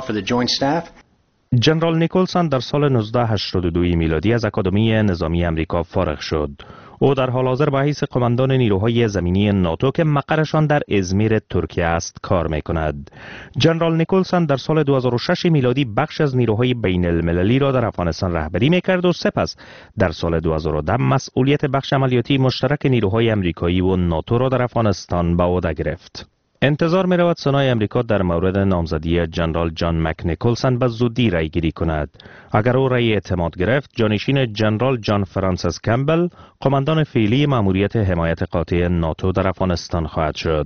جنرال نیکلسون در سال 1982 میلادی از اکادمی نظامی آمریکا فارغ شد. او در حال حاضر به حیث قماندان نیروهای زمینی ناتو که مقرشان در ازمیر ترکیه است کار می‌کند. جنرال نیکلسون در سال 2006 میلادی بخش از نیروهای بین المللی را در افغانستان رهبری می‌کرد و سپس در سال 2010 مسئولیت بخش عملیاتی مشترک نیروهای آمریکایی و ناتو را در افغانستان به عهده گرفت. انتظار می رود سنای آمریکا در مورد نامزدی جنرال جان مک نیکلسون به زودی رأی گیری کند. اگر او رأی اعتماد گرفت، جانشین جنرال جان فرانسیس کمپبل، قماندان فعلی مأموریت حمایت قاطع ناتو در افغانستان خواهد شد.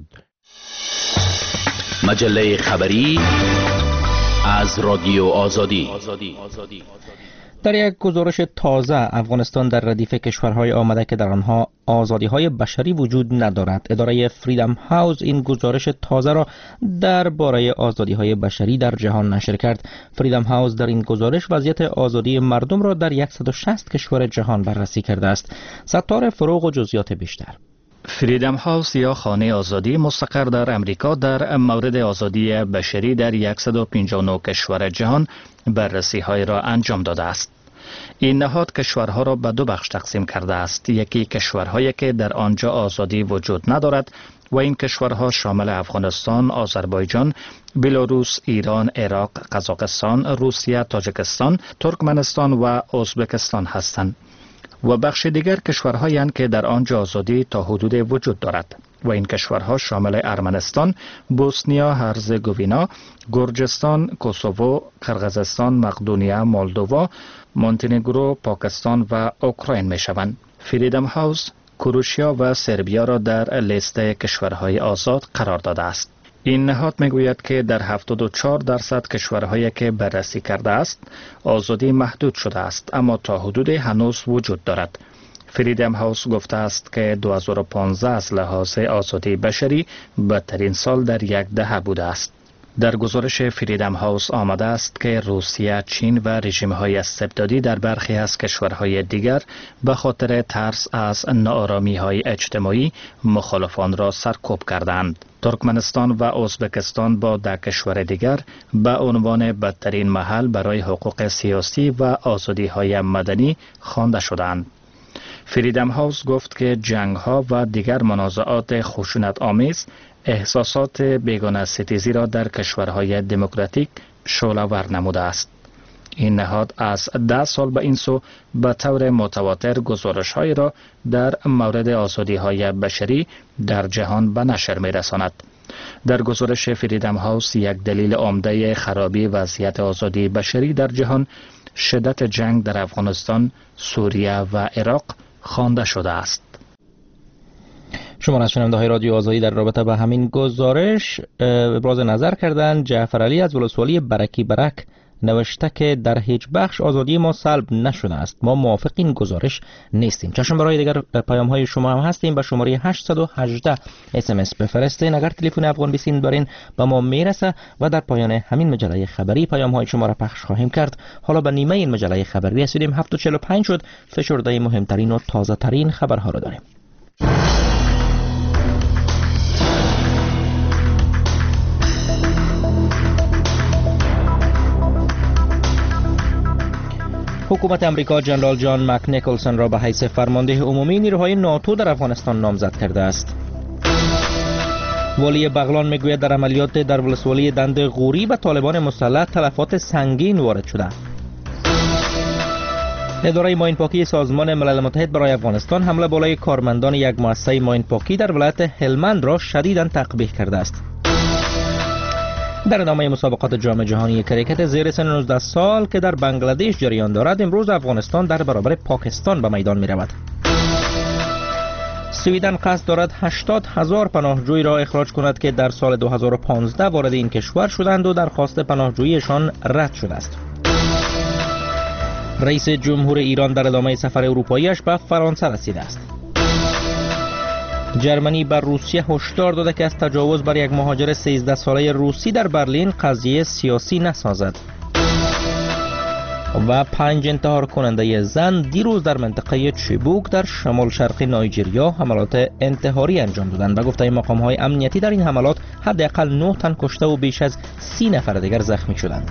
مجله خبری از رادیو آزادی. در یک گزارش تازه، افغانستان در ردیف کشورهای آمده که در آنها آزادی‌های بشری وجود ندارد. اداره فریدم هاوس این گزارش تازه را درباره آزادی‌های بشری در جهان نشر کرد. فریدم هاوس در این گزارش وضعیت آزادی مردم را در 160 کشور جهان بررسی کرده است. ستاره فروغ و جزئیات بیشتر. فریدم هاوس یا خانه آزادی مستقر در امریکا در مورد آزادی بشری در 159 کشور جهان بررسی‌های را انجام داده است. این نهاد کشورها را به دو بخش تقسیم کرده است. یکی کشورهایی که در آنجا آزادی وجود ندارد و این کشورها شامل افغانستان، آذربایجان، بلاروس، ایران، عراق، قزاقستان، روسیه، تاجیکستان، ترکمنستان و ازبکستان هستند. و بخش دیگر کشورهایی هستند که در آنجا آزادی تا حدود وجود دارد و این کشورها شامل ارمنستان، بوسنیا، هرزگوینا، گرجستان، کوسوو، قرقیزستان، مقدونیه، مولدووا، مونتنگرو، پاکستان و اوکراین می شوند. فریدم هاوس کروشیا و سربیا را در لیست کشورهای آزاد قرار داده است. این نهاد میگوید که در 74% کشورهایی که بررسی کرده است آزادی محدود شده است، اما تا حدود هنوز وجود دارد. فریدم هاوس گفته است که 2015 از لحاظ آزادی بشری بدترین سال در یک دهه بوده است. در گزارش فریدم هاوس آمده است که روسیه، چین و رژیم‌های استبدادی در برخی از کشورهای دیگر به خاطر ترس از ناآرامی‌های اجتماعی مخالفان را سرکوب کردند. ترکمنستان و ازبکستان با 10 کشور دیگر به عنوان بدترین محل برای حقوق سیاسی و آزادی‌های مدنی خوانده شدند. فریدم هاوس گفت که جنگ‌ها و دیگر منازعات خشونت آمیز احساسات بیگانه ستیزی را در کشورهای دموکراتیک شعله‌ور نموده است. این نهاد از 10 سال به این سو به طور متواتر گزارش‌هایی را در مورد آزادی‌های بشری در جهان به نشر می‌رساند. در گزارش فریدم هاوس یک دلیل عمده خرابی وضعیت آزادی بشری در جهان شدت جنگ در افغانستان، سوریه و عراق خوانده شده است. شما از شنونده های رادیو آزادی در رابطه با همین گزارش ابراز نظر کردند. جعفر علی از ولسوالی برکی برک نوشته که در هیچ بخش آزادی ما سلب نشده است. ما موافق این گزارش نیستیم. چشم برای دیگر پیام های شما هم هستیم. به شماره 818 SMS بفرستین. اگر تلفن افغان بیسین دارین به ما میرسه و در پایان همین مجله خبری پیام های شما را پخش خواهیم کرد. حالا به نیمه این مجله خبری رسیدیم. 7:45 شد. فشرده مهمترین و تازه ترین خبرها را داریم. حکومت امریکا جنرال جان مک نیکلسون را به حیث فرمانده عمومی نیروهای ناتو در افغانستان نامزد کرده است. والی بغلان میگوید در عملیات در ولسوالی دند غوری به طالبان مسلح تلفات سنگین وارد شده. اداره ماین پاکی سازمان ملل متحد برای افغانستان حمله بالای کارمندان یک مؤسسه ماین پاکی در ولایت هلمند را شدیداً تقبیح کرده است. در ادامه مسابقات جام جهانی کریکت زیر سن 19 سال که در بنگلادش جریان دارد، امروز افغانستان در برابر پاکستان به میدان می رود. سویدن قصد دارد 80,000 پناهجوی را اخراج کند که در سال 2015 وارد این کشور شدند و درخواست پناهجوییشان رد شده است. رئیس جمهور ایران در ادامه سفر اروپاییش به فرانسه رسیده است. جرمنی بر روسیه هشدار داده که از تجاوز بر یک مهاجر 13 ساله روسی در برلین قضیه سیاسی نسازد. و 5 انتحار کننده زن دیروز در منطقه چیبوک در شمال شرقی نایجریا حملات انتحاری انجام دادند. به گفته مقام‌های امنیتی در این حملات حداقل 9 تن کشته و بیش از 30 نفر دیگر زخمی شدند.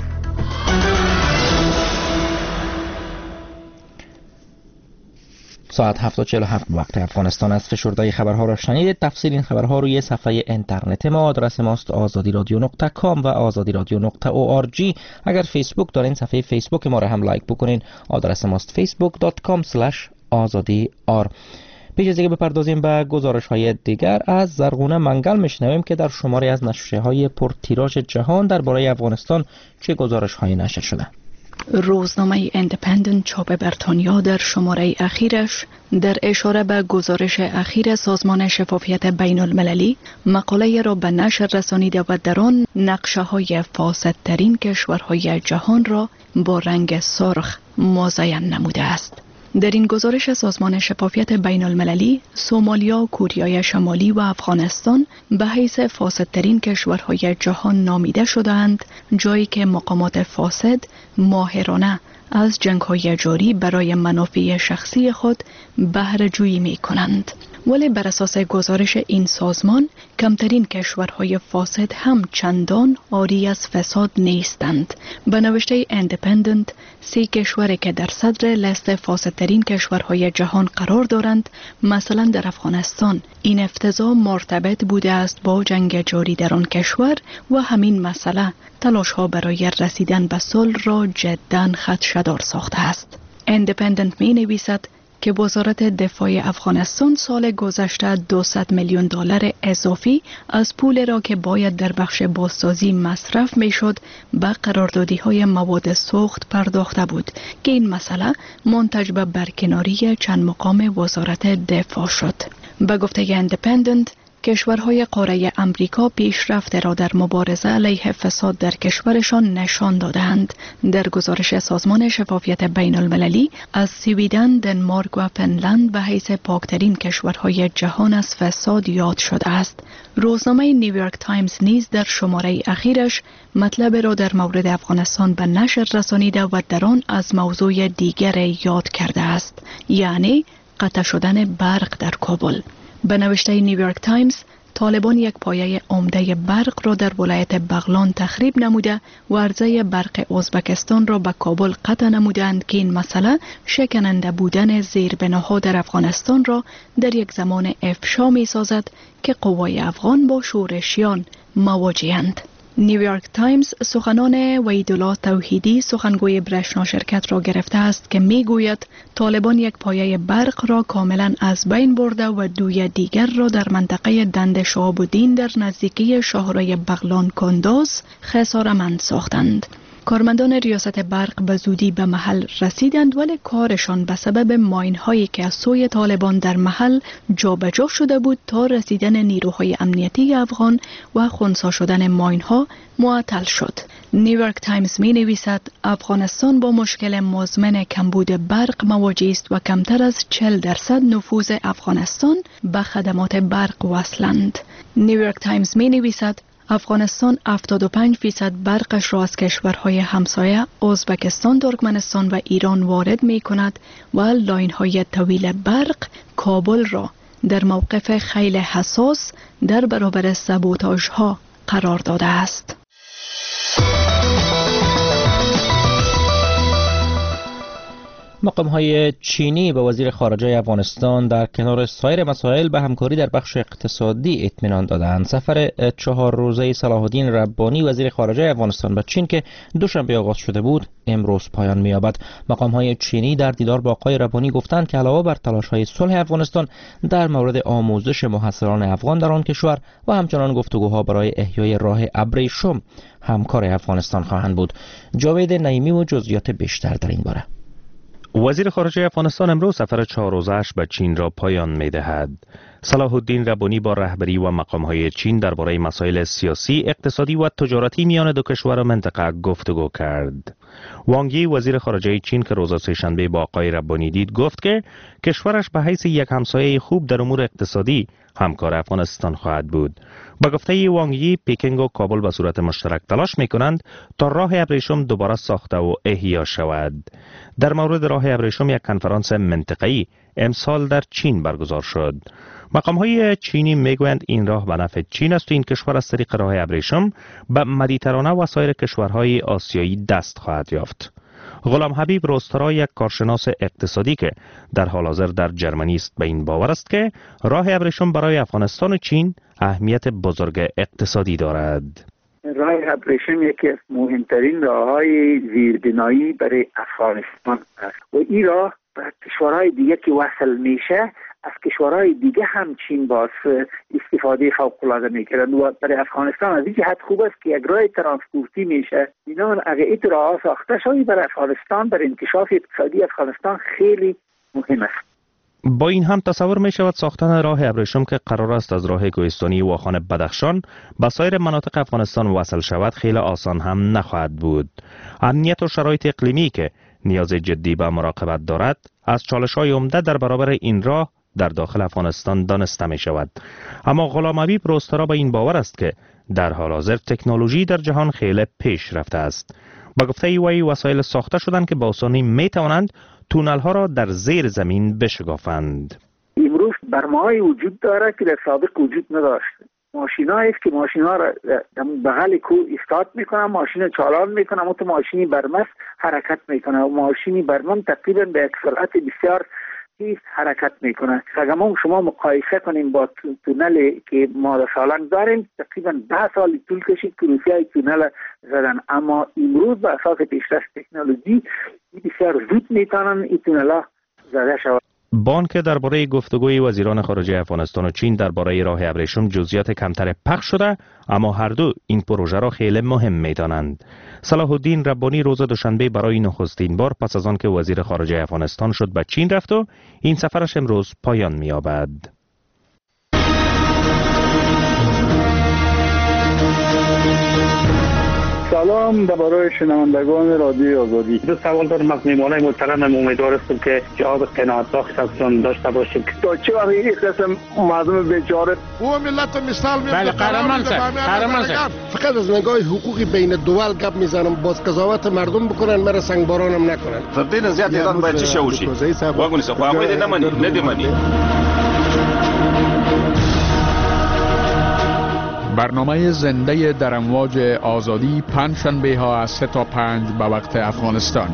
ساعت 7:47 وقت افغانستان است. فشرده خبرها را شنیدید. تفصیل این خبرها روی صفحه اینترنت ما. آدرس ماست azadiradio.com و azadiradio.org. اگر فیسبوک دارین صفحه فیسبوک ما را هم لایک بکنین. آدرس ماست facebook.com/azadi.r. پیش از دیگه بپردازیم به گزارش های دیگر. از زرغونه منگل میشنویم که در شماری از نشریه های پرتیراژ جهان درباره افغانستان چه گزارش هایی نشر شده. روزنامه ایندیپندنت چاپ بریتانیا در شماره اخیرش در اشاره به گزارش اخیر سازمان شفافیت بین المللی مقاله را به نشر رسانیده و در آن نقشه های فاسدترین کشورهای جهان را با رنگ سرخ مزین نموده است. در این گزارش سازمان شفافیت بین المللی، سومالیا، کوریای شمالی و افغانستان به حیث فاسدترین کشورهای جهان نامیده شدند، جایی که مقامات فاسد ماهرانه از جنگ‌های جاری برای منافع شخصی خود بهره جویی می‌کنند. ولی بر اساس گزارش این سازمان کمترین کشورهای فاسد هم چندان عاری از فساد نیستند. به نوشته ایندیپندنت 3 کشوری که در صدر لیست فاسدترین کشورهای جهان قرار دارند، مثلا در افغانستان این افتضاح مرتبط بوده است با جنگ جاری در آن کشور و همین مسئله تلاش‌ها برای رسیدن به صلح را جداً خدشه‌دار ساخته است. ایندیپندنت می‌نویسد که وزارت دفاع افغانستان سال گذشته 200 میلیون دلار اضافی از پول را که باید در بخش بازسازی مصرف میشد به قراردادی‌های مواد سوخت پرداخته بود که این مسئله منتج به برکناری چند مقام وزارت دفاع شد. به گفته ایندیپندنت کشورهای قاره امریکا پیشرفت را در مبارزه علیه فساد در کشورشان نشان دادند. در گزارش سازمان شفافیت بین المللی از سویدن، دنمارک و فنلند به حیث پاکترین کشورهای جهان از فساد یاد شده است. روزنامه نیویورک تایمز نیز در شماره اخیرش مطلب را در مورد افغانستان به نشر رسانیده و در آن از موضوع دیگر یاد کرده است، یعنی قطع شدن برق در کابل. به نوشته نیویورک تایمز، طالبان یک پایه عمده برق را در ولایت بغلان تخریب نموده و عرضه برق ازبکستان را به کابل قطع نمودند که این مسئله شکننده بودن زیربناها در افغانستان را در یک زمان افشا می سازد که قوای افغان با شورشیان مواجه‌اند. نیویورک تایمز سخنان وحیدالله توحیدی سخنگوی برشنا شرکت را گرفته است که می گوید طالبان یک پایه برق را کاملا از بین برده و دوی دیگر را در منطقه دند شهاب الدین در نزدیکی شاهرای بغلان کندوز خسارتمند ساختند. کارمندان ریاست برق به زودی به محل رسیدند، ولی کارشان به سبب ماین هایی که از سوی طالبان در محل جابجا شده بود تا رسیدن نیروهای امنیتی افغان و خنثی شدن ماین ها معطل شد. نیویورک تایمز می نویسد افغانستان با مشکل مزمن کمبود برق مواجه است و کمتر از 40% نفوذ افغانستان به خدمات برق وصلند. نیویورک تایمز می نویسد افغانستان 75% برقش را از کشورهای همسایه ازبکستان، ترکمنستان و ایران وارد می کند و لاین های طویل برق کابل را در موقف خیلی حساس در برابر سابوتاژ ها قرار داده است. مقام‌های چینی به وزیر خارجه افغانستان در کنار سایر مسائل به همکاری در بخش اقتصادی اطمینان دادند. سفر 4 روزه صلاح الدین ربانی وزیر خارجه افغانستان به چین که دوشنبه آغاز شده بود امروز پایان می‌یابد. مقام‌های چینی در دیدار با آقای ربانی گفتند که علاوه بر تلاش‌های صلح افغانستان در مورد آموزش محصلان افغان در آن کشور و همچنان گفتگوها برای احیای راه ابریشم همکار افغانستان خواهند بود. جاوید نعیمی و جزئیات بیشتر در این باره. وزیر خارجه افغانستان امروز سفر 4 روزه‌اش به چین را پایان می‌دهد. صلاح الدین ربانی با رهبری و مقام‌های چین درباره مسائل سیاسی، اقتصادی و تجارتی میان دو کشور و منطقه گفتگو کرد. وانگ یی وزیر خارجه چین که روز سه‌شنبه با آقای ربانی دید گفت که کشورش به حیث یک همسایه خوب در امور اقتصادی همکار افغانستان خواهد بود. با گفته وانگ یی، پکینگ و کابل به صورت مشترک تلاش می‌کنند تا راه ابریشم دوباره ساخته و احیا شود. در مورد راه ابریشم یک کنفرانس منطقه‌ای امسال در چین برگزار شد. مقام‌های چینی میگویند این راه به نفع چین است و این کشور از طریق راه ابریشم به مدیترانه و سایر کشورهای آسیایی دست خواهد یافت. غلام حبیب روسترا، یک کارشناس اقتصادی که در حال حاضر در جرمنی است، به این باور است که راه ابریشم برای افغانستان و چین اهمیت بزرگ اقتصادی دارد. راه ابریشم یکی از مهمترین راه‌های زیربنایی برای افغانستان است و این راه به کشورهای دیگه که وصل میشه از کشورهای دیگه هم چین باز استفاده فوق‌العاده میکنند و برای افغانستان از این جهت خوب است که یک راه ترانسپورتی میشه. اینا اگه این راه ساخته شد برای افغانستان، برای انکشاف اقتصادی افغانستان خیلی مهم است. با این هم تصور می شود ساختن راه ابریشم که قرار است از راه کوهستانی واخان بدخشان به سایر مناطق افغانستان وصل شود خیلی آسان هم نخواهد بود. امنیت و شرایط اقلیمی که نیاز جدی به مراقبت دارد از چالش‌های عمده در برابر این راه در داخل افغانستان دانسته می شود. اما غلام حبیب روسترا به این باور است که در حال حاضر تکنولوژی در جهان خیلی پیش رفته است. با گفته وی وسایل ساخته شدند که با آسانی می توانند تونل ها را در زیر زمین بشکافند. امروز برنامه‌ای وجود داره که در سابق وجود نداشت. ماشینایی است که ماشینا را در بغل کوه استارت میکنن، ماشین چالان میکنن، اما ماشینی برمس حرکت میکنه و ماشینی برمم تقریبا به یک سرعت بسیار تیز حرکت میکنه. اگر شما مقایسه کنیم با تونلی که ما در سالنگ داریم، تقریبا 10 سال طول کشید که روسیه تونل زدن، اما امروز به اساس پیشرفت تکنولوژی بسیار زود میتونن این تونلا زده شود. بان که درباره گفتگوی وزیران خارجه افغانستان و چین درباره راه ابریشم جزئیات کمتر پخش شده، اما هر دو این پروژه را خیلی مهم می‌دانند. صلاح الدین ربانی روز دوشنبه برای نخستین بار پس از آن که وزیر خارجه افغانستان شد به چین رفت و این سفرش امروز پایان می‌یابد. سلام برای شنوندگان رادیو آزادی. دو سوال دارم از میهمانای محترم. امیدوار هستم که جواب قناعت بخش ازشون داشته باشیم. تا چه وقت این قسم مردم بیچاره او ملت مثال میاد. بله قهرمان صاحب. فقط از نگاه حقوقی بین دول گپ میزنم، باز قضاوت مردم بکنن، مرا سنگبارانم نکنن. فردین زیاد ایران باید چی شوشی؟ واگونی سه خواهی ندیمانی. برنامه زنده در امواج آزادی پنجشنبه ها از 3 تا 5 به وقت افغانستان.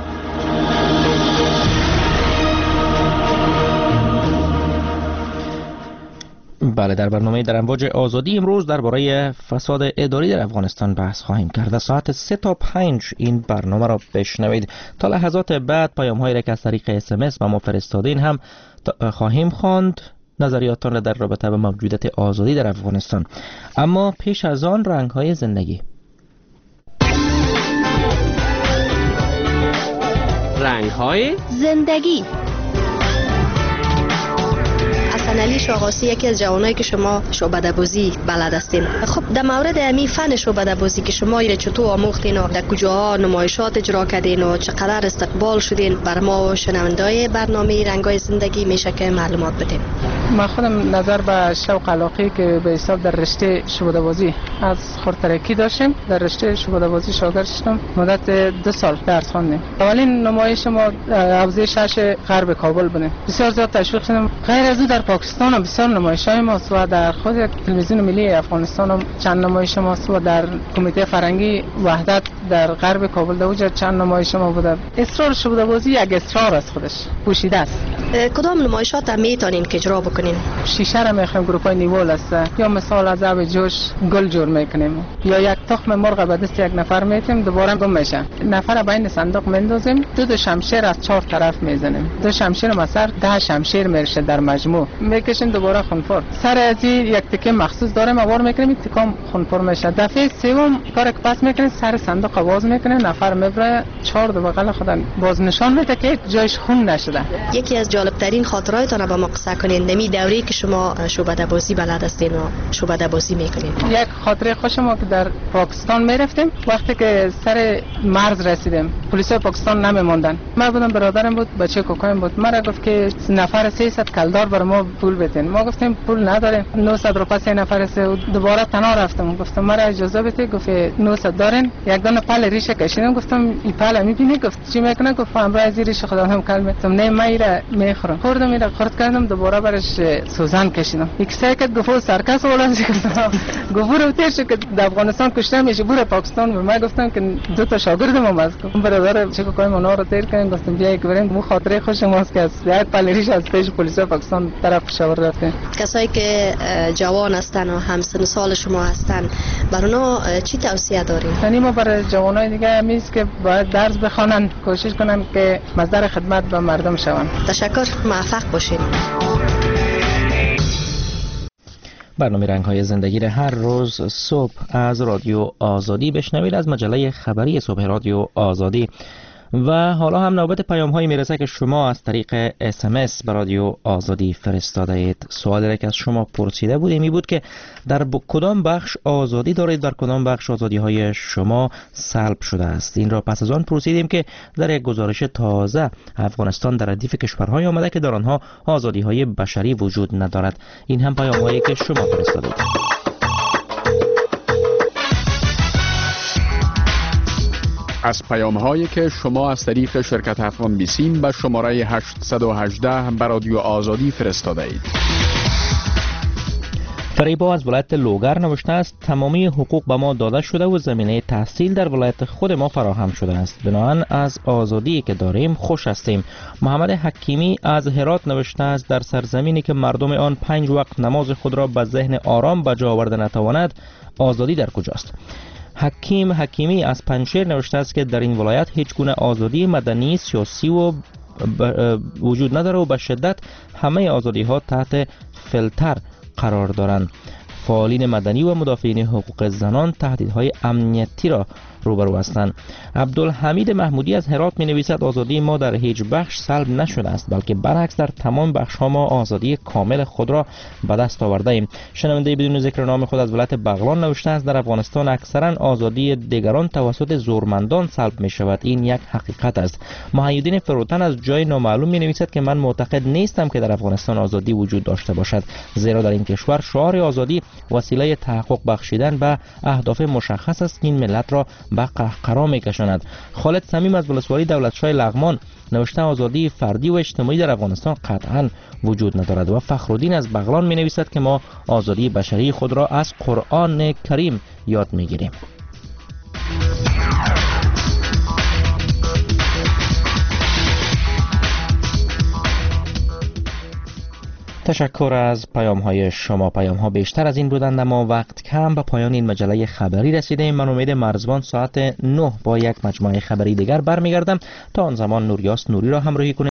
بله، در برنامه در امواج آزادی امروز درباره فساد اداری در افغانستان بحث خواهیم کرد. از ساعت 3 تا 5 این برنامه را بشنوید. تا لحظات بعد پیام‌هایی را که از طریق SMS به ما فرستادین هم خواهیم خواند، نظریاتان را در رابطه با موجودیت آزادی در افغانستان. اما پیش از آن رنگ‌های زندگی. رنگ‌های زندگی. حسن علی شاغاسی یکی از جوانایی که شما شعبده بازی بلد هستین. خب در مورد امی فن شعبده بازی که شما ایره چطور آموختین و در کجاها نمایشات اجرا کردین و چقدر استقبال شدین، بر ما شنوندای برنامه رنگ‌های زندگی میشه که معلومات بدین. من خودم نظر به شوق علاقه که به حساب در رشته شعبده بازی از خردترکی داشتم. در رشته شعبده بازی شاگرد شدم. مدت 2 سال درس خواندم. اولین نمایش ما حوزه 6 غرب کابل بود. بسیار زیاد تشویق شدم. غیر از او در پاکستان هم بسیار نمایش‌های ماست و در خود تلویزیون ملی افغانستان هم چند نمایش ماست و در کمیته فرهنگی وحدت در غرب کابل دوجا چند نمایش ما بوده. اصرار شعبده بازی یک اصرار از خودش پوشیده است. کدام نمایشات هم میتونین که اجرا بکنین؟ شیشه را میخوایم، گروپای نیول است، یا مثال از آب جوش گل جور میکنیم، یا یک تخم مرغ به دست یک نفر میتیم دوباره گم میشه. نفر بین صندوق میندازیم، دو شمشیر از 4 طرف میزنیم، 2 شمشیر مسر 10 شمشیر میشه در مجموع، میکشیم دوباره خونفور. سر از یک تکه مخصوص داریم وار میکنیم، تکام خونفور میشه. دفعه سوم کار پس میکنیم، سر صندوق باز میکنیم، نفر میبره 4 دو بغل خودن باز نشان میده که جایش خون نشده. یکی از جالب ترین خاطراتتون با ما قصه کنین دمی دوری که شما شعبده بازی بلد هستین و شعبده بازی میکنین. یک خاطره خوش ما که در پاکستان میرفتیم، وقتی که سر مرز رسیدیم پلیسای پاکستان نمیموندن. ما بودم برادرم بود، بچه کوکایم بود، مرا گفت که نفر 300 کلدار بر ما پول بدین. ما گفتیم پول نداریم، 900 روپیه سه نفر است. دوباره تنها رفتم، گفتم مرا اجازه بده. گفت 900 دارین. یک دونه پل ریشه کشیدم، گفتم این پل میبینی؟ گفت چی میکنه؟ گفت امروز از ریشه خدا هم کلمه. گفتم نه من ایره میخورم. خوردم، ایره خورد کردم، دوباره برش سوزن کشیدم. یک سایکت گفت سرکس ولانسی گفتم گفت رو تیش که در افغانستان کشته میشه بره پاکستان. من گفتم که 2 تا شاگردم از برادر چه کوکایم اونا رو تیر کردن. گفتم بیا یک بریم. مو خاطره خوش ماست که از یک پل ریشه از پیش پلیس پاکستان طرف شور رفتیم. کسایی که جوان هستن و همسن سال شما هستن، بر اونا چی توصیه دارین؟ یعنی ما برای جوانای دیگه همیست که باید درس بخوانن، کوشش کنن که مصدر خدمت به مردم شون. تشکر، موفق باشین. برنامه رنگ‌های زندگی را هر روز صبح از رادیو آزادی بشنوید، از مجله خبری صبح رادیو آزادی. و حالا هم نوبت پیام‌هایی میرسه که شما از طریق SMS به رادیو آزادی فرستاده اید. سوالی را که از شما پرسیده بودیم این بود که در کدام بخش آزادی دارید، در کدام بخش آزادی‌های شما سلب شده است. این را پس از آن پرسیدیم که در یک گزارش تازه افغانستان در ردیف کشورهای آمده که در آنها آزادی‌های بشری وجود ندارد. این هم پیام‌هایی که شما فرستاده اید. از پیام‌هایی که شما از طریق شرکت افغان بیسیم به شماره 818 به رادیو آزادی فرستاده اید. فریبا از ولایت لوگر نوشته است تمامی حقوق به ما داده شده و زمینه تحصیل در ولایت خود ما فراهم شده است، بنابراین از آزادی که داریم خوش هستیم. محمد حکیمی از هرات نوشته است در سرزمینی که مردم آن 5 وقت نماز خود را به ذهن آرام به جا آورده نتواند، آزادی در کجاست؟ حکیمی از پنجشیر نوشته است که در این ولایت هیچ گونه آزادی مدنی، سیاسی و وجود نداره و به شدت همه آزادی ها تحت فلتر قرار دارند. فعالین مدنی و مدافعین حقوق زنان تهدیدهای امنیتی را روبرو هستند. عبدالحمید محمودی از هرات می نویسد آزادی ما در هیچ بخش سلب نشده است، بلکه برعکس در تمام بخش ها ما آزادی کامل خود را به دست آورده ایم. شنونده بدون ذکر نام خود از ولایت بغلان نوشته است در افغانستان اکثرا آزادی دیگران توسط زورمندان سلب می شود. این یک حقیقت است. محیدین فروتن از جای نامعلوم می نویسد که من معتقد نیستم که در افغانستان آزادی وجود داشته باشد، زیرا در این کشور شعار آزادی وسیله تحقق بخشیدن به اهداف مشخص است که این ملت را به قهقرا می‌کشاند. خالد صمیم از ولسوالی دولتشاه لغمان نوشته آزادی فردی و اجتماعی در افغانستان قطعا وجود ندارد. و فخرالدین از بغلان می نویسد که ما آزادی بشری خود را از قرآن کریم یاد می‌گیریم. تشکر از پیام‌های شما. پیام‌ها بیشتر از این بودند اما وقت کم. به پایان این مجله خبری رسیدیم. من امید مرزبان ساعت 9 با یک مجموعه خبری دیگر برمیگردم. تا آن زمان نوریاس نوری را همراهی کنید.